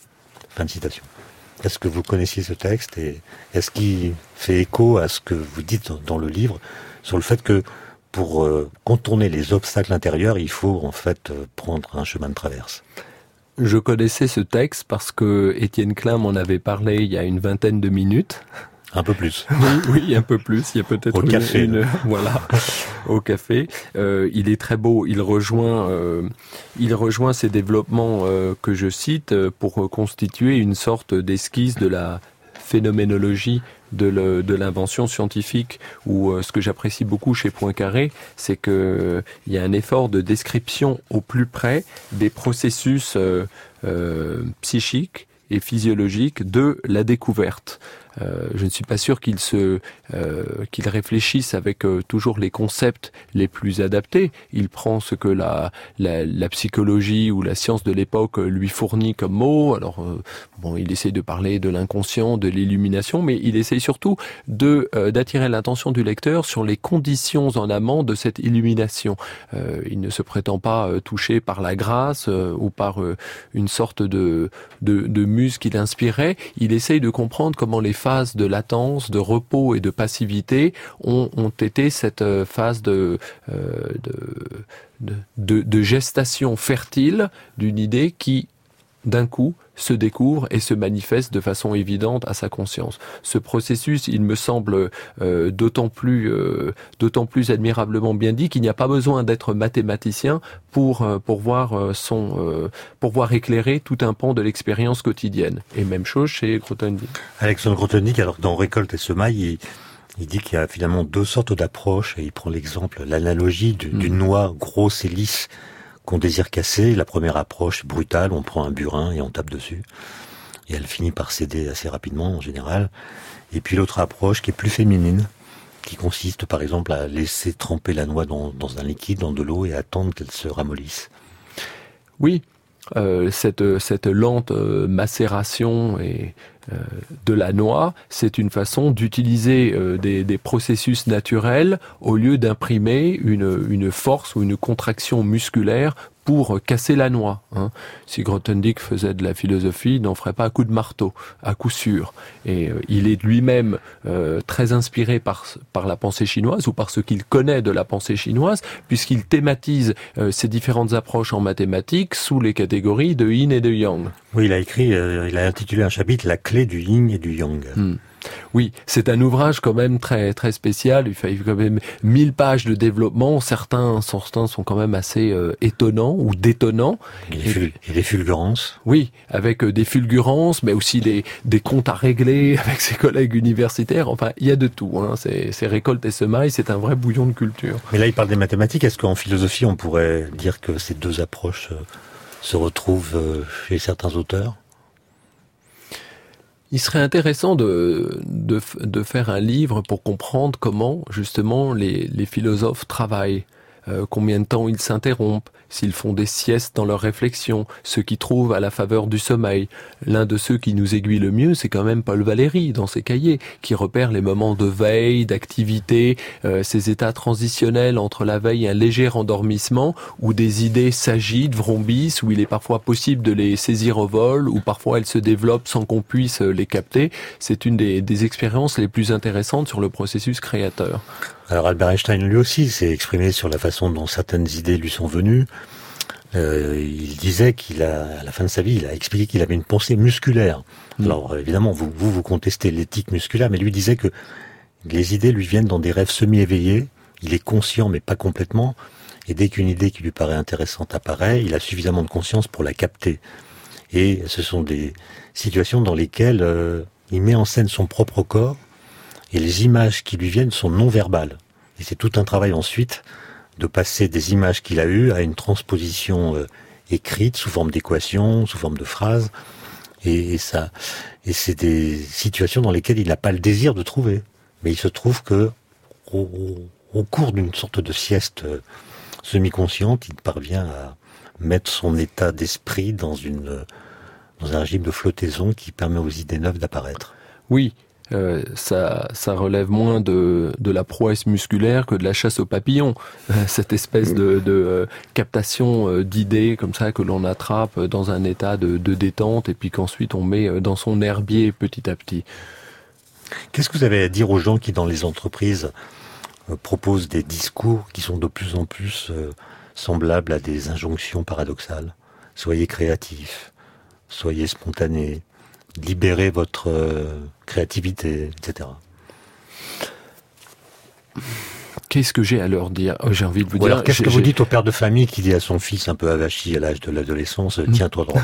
Fin de citation. Est-ce que vous connaissiez ce texte et est-ce qu'il fait écho à ce que vous dites dans le livre sur le fait que pour euh, contourner les obstacles intérieurs, il faut en fait euh, prendre un chemin de traverse? Je connaissais ce texte parce que Étienne Klein m'en avait parlé il y a une vingtaine de minutes. Un peu plus. Oui, oui, un peu plus. Il y a peut-être au une, café, une voilà, au café. Euh, il est très beau. Il rejoint, euh, il rejoint ces développements euh, que je cite pour constituer une sorte d'esquisse de la phénoménologie de, le, de l'invention scientifique. Où euh, ce que j'apprécie beaucoup chez Poincaré, c'est que euh, il y a un effort de description au plus près des processus euh, euh, psychiques et physiologiques de la découverte. Euh, je ne suis pas sûr qu'il se, euh, qu'il réfléchisse avec euh, toujours les concepts les plus adaptés. Il prend ce que la, la, la psychologie ou la science de l'époque lui fournit comme mots. Alors, euh, bon, il essaie de parler de l'inconscient, de l'illumination, mais il essaie surtout de euh, d'attirer l'attention du lecteur sur les conditions en amont de cette illumination. Euh, il ne se prétend pas euh, touché par la grâce euh, ou par euh, une sorte de, de, de muse qui l'inspirait. Il essaye de comprendre comment les phases de latence, de repos et de passivité ont, ont été cette phase de, euh, de, de, de gestation fertile d'une idée qui, d'un coup, se découvre et se manifeste de façon évidente à sa conscience. Ce processus, il me semble euh, d'autant plus, euh, d'autant plus admirablement bien dit qu'il n'y a pas besoin d'être mathématicien pour euh, pour voir euh, son, euh, pour voir éclairer tout un pan de l'expérience quotidienne. Et même chose chez Grothendieck. Alexandre Grothendieck, alors dans Récolte et Semailles, il, il dit qu'il y a finalement deux sortes d'approches et il prend l'exemple, l'analogie du, mmh. d'une noix grosse et lisse qu'on désire casser. La première approche brutale, on prend un burin et on tape dessus. Et elle finit par céder assez rapidement en général. Et puis l'autre approche qui est plus féminine, qui consiste par exemple à laisser tremper la noix dans, dans un liquide, dans de l'eau et attendre qu'elle se ramollisse. Oui, euh, cette, cette lente euh, macération et euh, de la noix, c'est une façon d'utiliser euh, des, des processus naturels au lieu d'imprimer une, une force ou une contraction musculaire pour casser la noix. Hein. Si Grothendieck faisait de la philosophie, il n'en ferait pas à coup de marteau, à coup sûr. Et euh, il est lui-même euh, très inspiré par, par la pensée chinoise ou par ce qu'il connaît de la pensée chinoise, puisqu'il thématise euh, ces différentes approches en mathématiques sous les catégories de yin et de yang. Oui, il a écrit, euh, il a intitulé un chapitre « La clé du yin et du yang hmm. ». Oui, c'est un ouvrage quand même très très spécial. Il fait quand même mille pages de développement. Certains, certains sont quand même assez euh, étonnants ou détonnants. Et des, ful- et des fulgurances. Oui, avec euh, des fulgurances, mais aussi des, des comptes à régler avec ses collègues universitaires. Enfin, il y a de tout. Hein. C'est, c'est récolte et semailles. C'est un vrai bouillon de culture. Mais là, il parle des mathématiques. Est-ce qu'en philosophie, on pourrait dire que ces deux approches euh, se retrouvent euh, chez certains auteurs ? Il serait intéressant de, de, de faire un livre pour comprendre comment, justement, les, les philosophes travaillent, euh, combien de temps ils s'interrompent, s'ils font des siestes dans leurs réflexions, ce qu'ils trouvent à la faveur du sommeil. L'un de ceux qui nous aiguille le mieux, c'est quand même Paul Valéry, dans ses cahiers, qui repère les moments de veille, d'activité, euh, ces états transitionnels entre la veille et un léger endormissement, où des idées s'agitent, vrombissent, où il est parfois possible de les saisir au vol, où parfois elles se développent sans qu'on puisse les capter. C'est une des, des expériences les plus intéressantes sur le processus créateur. Alors Albert Einstein, lui aussi, s'est exprimé sur la façon dont certaines idées lui sont venues. Euh, il disait qu'il a, à la fin de sa vie, il a expliqué qu'il avait une pensée musculaire. Mmh. Alors évidemment, vous, vous vous contestez l'éthique musculaire, mais lui disait que les idées lui viennent dans des rêves semi-éveillés. Il est conscient, mais pas complètement. Et dès qu'une idée qui lui paraît intéressante apparaît, il a suffisamment de conscience pour la capter. Et ce sont des situations dans lesquelles euh, il met en scène son propre corps. Et les images qui lui viennent sont non verbales. Et c'est tout un travail ensuite de passer des images qu'il a eues à une transposition euh, écrite sous forme d'équations, sous forme de phrases. Et, et ça, et c'est des situations dans lesquelles il n'a pas le désir de trouver. Mais il se trouve que au, au cours d'une sorte de sieste euh, semi-consciente, il parvient à mettre son état d'esprit dans une dans un régime de flottaison qui permet aux idées neuves d'apparaître. Oui. Euh, ça, ça relève moins de, de la prouesse musculaire que de la chasse aux papillons. Euh, cette espèce de, de euh, captation euh, d'idées comme ça que l'on attrape dans un état de, de détente et puis qu'ensuite on met dans son herbier petit à petit. Qu'est-ce que vous avez à dire aux gens qui dans les entreprises euh, proposent des discours qui sont de plus en plus euh, semblables à des injonctions paradoxales ? Soyez créatifs, soyez spontanés, libérez votre euh, créativité, et cetera. Qu'est-ce que j'ai à leur dire ? oh, J'ai envie de vous Ou dire... alors, qu'est-ce j'ai, que vous j'ai... dites au père de famille qui dit à son fils un peu avachi à l'âge de l'adolescence, tiens-toi droit.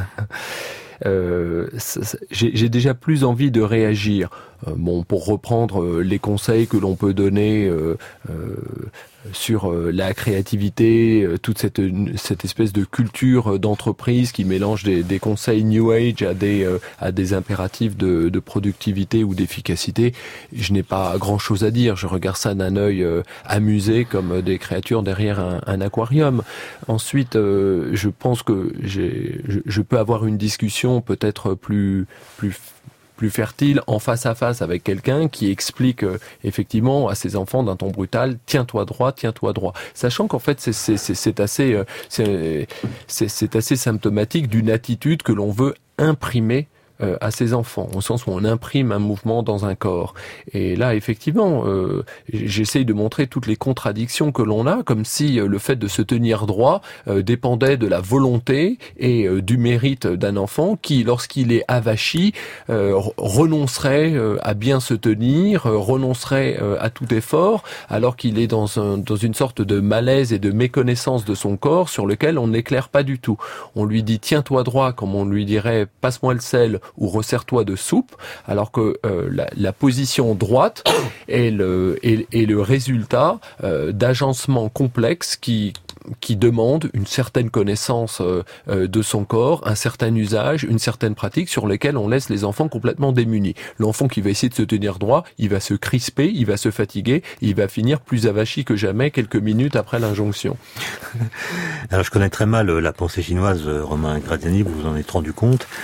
Euh, ça, ça, j'ai, j'ai déjà plus envie de réagir. Euh, bon, pour reprendre euh, les conseils que l'on peut donner euh, euh, sur euh, la créativité, euh, toute cette cette espèce de culture d'entreprise qui mélange des, des conseils New Age à des euh, à des impératifs de, de productivité ou d'efficacité, je n'ai pas grand-chose à dire. Je regarde ça d'un œil euh, amusé, comme des créatures derrière un, un aquarium. Ensuite, euh, je pense que j'ai, je, je peux avoir une discussion peut-être plus plus plus fertile en face à face avec quelqu'un qui explique euh, effectivement à ses enfants d'un ton brutal, tiens-toi droit, tiens-toi droit, sachant qu'en fait c'est c'est c'est, c'est assez euh, c'est, c'est c'est assez symptomatique d'une attitude que l'on veut imprimer euh, à ses enfants, au sens où on imprime un mouvement dans un corps. Et là, effectivement, euh, j'essaye de montrer toutes les contradictions que l'on a, comme si euh, le fait de se tenir droit euh, dépendait de la volonté et euh, du mérite d'un enfant qui, lorsqu'il est avachi, euh, renoncerait euh, à bien se tenir, euh, renoncerait euh, à tout effort, alors qu'il est dans, un, dans une sorte de malaise et de méconnaissance de son corps sur lequel on n'éclaire pas du tout. On lui dit « tiens-toi droit » comme on lui dirait « passe-moi le sel » ou resserre-toi de soupe, alors que euh, la, la position droite est le, est, est le résultat euh, d'agencements complexes qui qui demandent une certaine connaissance euh, euh, de son corps, un certain usage, une certaine pratique sur lesquelles on laisse les enfants complètement démunis. L'enfant qui va essayer de se tenir droit, il va se crisper, il va se fatiguer, il va finir plus avachi que jamais quelques minutes après l'injonction. Alors je connais très mal la pensée chinoise, Romain Gradiani, vous vous en êtes rendu compte.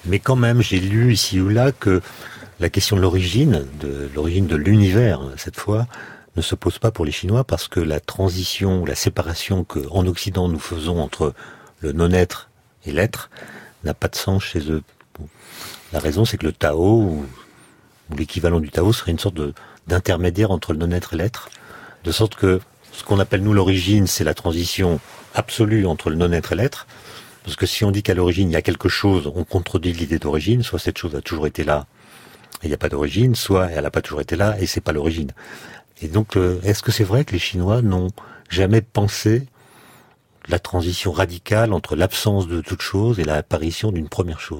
Mais quand même, j'ai lu ici ou là que la question de l'origine, de l'origine de l'univers, cette fois, ne se pose pas pour les Chinois parce que la transition, la séparation que en Occident nous faisons entre le non-être et l'être n'a pas de sens chez eux. Bon. La raison, c'est que le Tao, ou, ou l'équivalent du Tao, serait une sorte de, d'intermédiaire entre le non-être et l'être, de sorte que ce qu'on appelle nous l'origine, c'est la transition absolue entre le non-être et l'être, parce que si on dit qu'à l'origine il y a quelque chose, on contredit l'idée d'origine, soit cette chose a toujours été là et il n'y a pas d'origine, soit elle n'a pas toujours été là et c'est pas l'origine. Et donc, euh, est-ce que c'est vrai que les Chinois n'ont jamais pensé la transition radicale entre l'absence de toute chose et l'apparition d'une première chose ?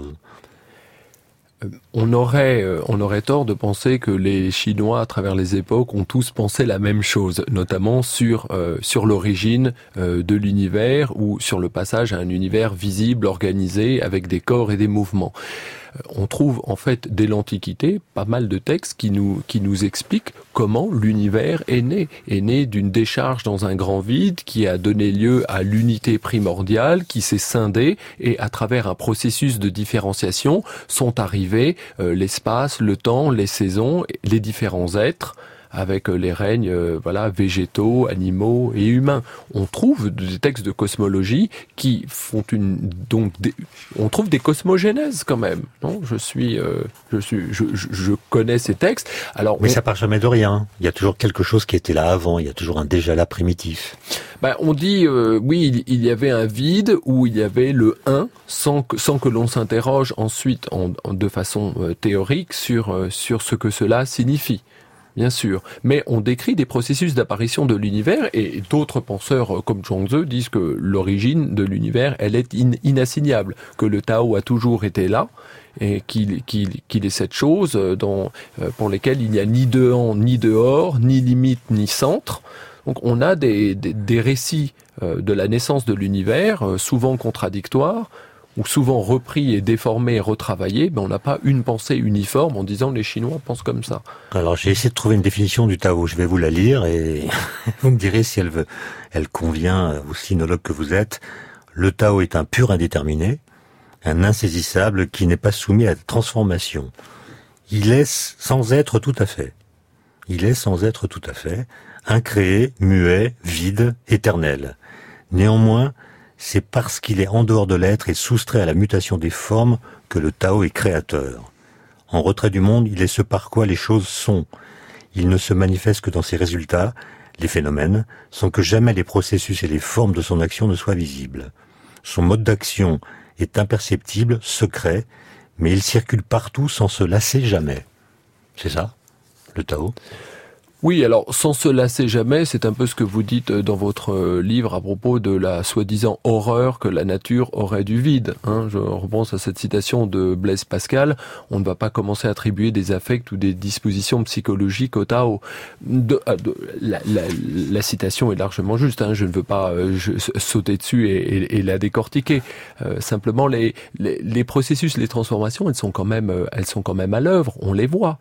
On aurait, on aurait tort de penser que les Chinois, à travers les époques, ont tous pensé la même chose, notamment sur euh, sur l'origine euh, de l'univers ou sur le passage à un univers visible, organisé, avec des corps et des mouvements. On trouve en fait dès l'Antiquité pas mal de textes qui nous qui nous expliquent comment l'univers est né, est né d'une décharge dans un grand vide qui a donné lieu à l'unité primordiale, qui s'est scindée et à travers un processus de différenciation sont arrivés euh, l'espace, le temps, les saisons, les différents êtres, avec les règnes euh, voilà végétaux, animaux et humains. On trouve des textes de cosmologie qui font une donc des, on trouve des cosmogénèses quand même. Non, je suis euh, je suis je, je, je connais ces textes. Alors mais on, ça part jamais de rien. Il y a toujours quelque chose qui était là avant, il y a toujours un déjà là primitif. Ben, on dit euh, oui, il, il y avait un vide où il y avait le un sans que sans que l'on s'interroge ensuite en, en de façon euh, théorique sur euh, sur ce que cela signifie. Bien sûr, mais on décrit des processus d'apparition de l'univers et d'autres penseurs comme Zhuangzi disent que l'origine de l'univers, elle est in- inassignable, que le Tao a toujours été là et qu'il, qu'il, qu'il est cette chose dans, pour lesquelles il n'y a ni dehors, ni dehors, ni limite, ni centre. Donc on a des, des, des récits de la naissance de l'univers, souvent contradictoires, ou souvent repris et déformé et retravaillé, ben on n'a pas une pensée uniforme en disant les Chinois pensent comme ça. Alors j'ai essayé de trouver une définition du Tao, je vais vous la lire et vous me direz si elle veut, elle convient au sinologue que vous êtes. Le Tao est un pur indéterminé, un insaisissable qui n'est pas soumis à transformation. Il est sans être tout à fait. Il est sans être tout à fait, incréé, muet, vide, éternel. Néanmoins, c'est parce qu'il est en dehors de l'être et soustrait à la mutation des formes que le Tao est créateur. En retrait du monde, il est ce par quoi les choses sont. Il ne se manifeste que dans ses résultats, les phénomènes, sans que jamais les processus et les formes de son action ne soient visibles. Son mode d'action est imperceptible, secret, mais il circule partout sans se lasser jamais. C'est ça, le Tao ? Oui, alors sans se lasser jamais, c'est un peu ce que vous dites dans votre livre à propos de la soi-disant horreur que la nature aurait du vide. Hein, je repense à cette citation de Blaise Pascal, on ne va pas commencer à attribuer des affects ou des dispositions psychologiques au Tao. De, de, la, la, la citation est largement juste, hein, je ne veux pas euh, je, sauter dessus et, et, et la décortiquer. Euh, simplement, les, les, les processus, les transformations, elles sont quand même, elles sont quand même à l'œuvre, on les voit.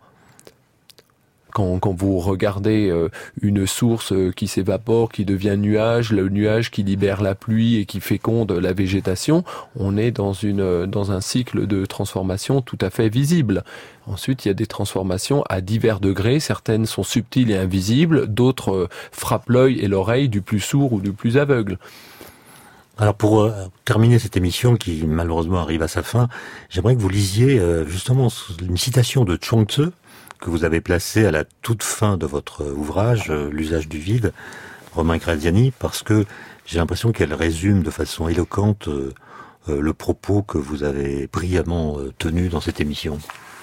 Quand, quand vous regardez euh, une source euh, qui s'évapore, qui devient nuage, le nuage qui libère la pluie et qui féconde la végétation, on est dans une euh, dans un cycle de transformation tout à fait visible. Ensuite, il y a des transformations à divers degrés. Certaines sont subtiles et invisibles, d'autres euh, frappent l'œil et l'oreille du plus sourd ou du plus aveugle. Alors pour euh, terminer cette émission qui malheureusement arrive à sa fin, j'aimerais que vous lisiez euh, justement une citation de Zhuangzi que vous avez placé à la toute fin de votre ouvrage, euh, L'usage du vide, Romain Graziani, parce que j'ai l'impression qu'elle résume de façon éloquente euh, euh, le propos que vous avez brillamment euh, tenu dans cette émission.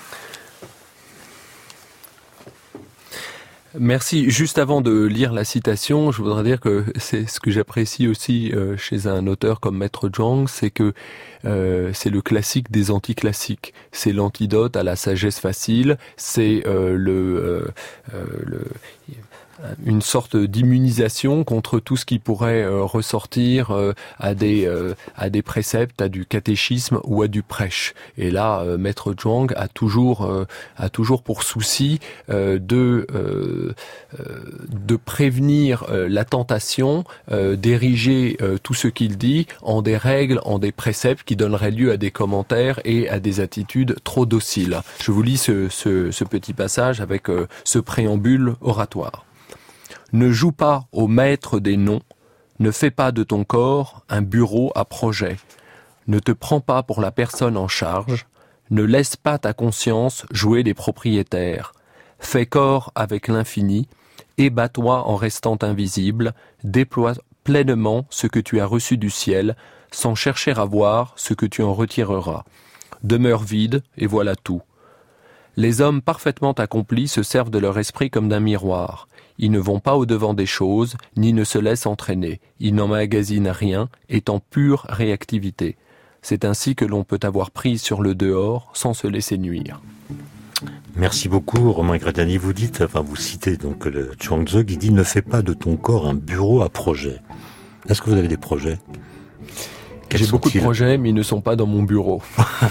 Merci. Juste avant de lire la citation, je voudrais dire que c'est ce que j'apprécie aussi euh, chez un auteur comme Maître Zhuang, c'est que euh, c'est le classique des anticlassiques. C'est l'antidote à la sagesse facile. C'est euh, le, euh, euh, le une sorte d'immunisation contre tout ce qui pourrait euh, ressortir euh, à des euh, à des préceptes, à du catéchisme ou à du prêche. Et là, euh, Maître Zhuang a toujours euh, a toujours pour souci euh, de euh, euh, de prévenir euh, la tentation euh, d'ériger euh, tout ce qu'il dit en des règles, en des préceptes qui donneraient lieu à des commentaires et à des attitudes trop dociles. Je vous lis ce ce, ce petit passage avec euh, ce préambule oratoire. Ne joue pas au maître des noms, ne fais pas de ton corps un bureau à projet, ne te prends pas pour la personne en charge, ne laisse pas ta conscience jouer les propriétaires, fais corps avec l'infini, ébats-toi en restant invisible, déploie pleinement ce que tu as reçu du ciel, sans chercher à voir ce que tu en retireras. Demeure vide, et voilà tout. Les hommes parfaitement accomplis se servent de leur esprit comme d'un miroir. Ils ne vont pas au-devant des choses, ni ne se laissent entraîner. Ils n'emmagasinent rien, étant pure réactivité. C'est ainsi que l'on peut avoir prise sur le dehors sans se laisser nuire. Merci beaucoup, Romain Gradiani. Vous dites, enfin vous citez donc le Chuang-Tzu qui dit « Ne fais pas de ton corps un bureau à projet ». Est-ce que vous avez des projets ? Quels J'ai beaucoup de sont-ils ? projets, mais ils ne sont pas dans mon bureau.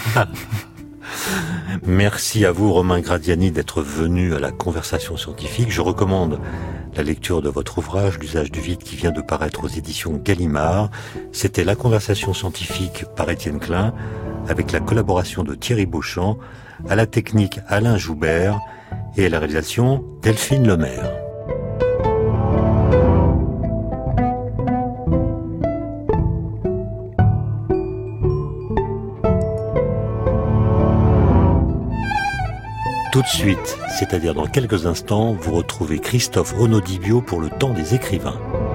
Merci à vous, Romain Gradiani, d'être venu à la conversation scientifique. Je recommande la lecture de votre ouvrage, L'usage du vide, qui vient de paraître aux éditions Gallimard. C'était la conversation scientifique par Étienne Klein, avec la collaboration de Thierry Beauchamp, à la technique Alain Joubert et à la réalisation Delphine Lemaire. Tout de suite, c'est-à-dire dans quelques instants, vous retrouvez Christophe Onodibio pour le temps des écrivains.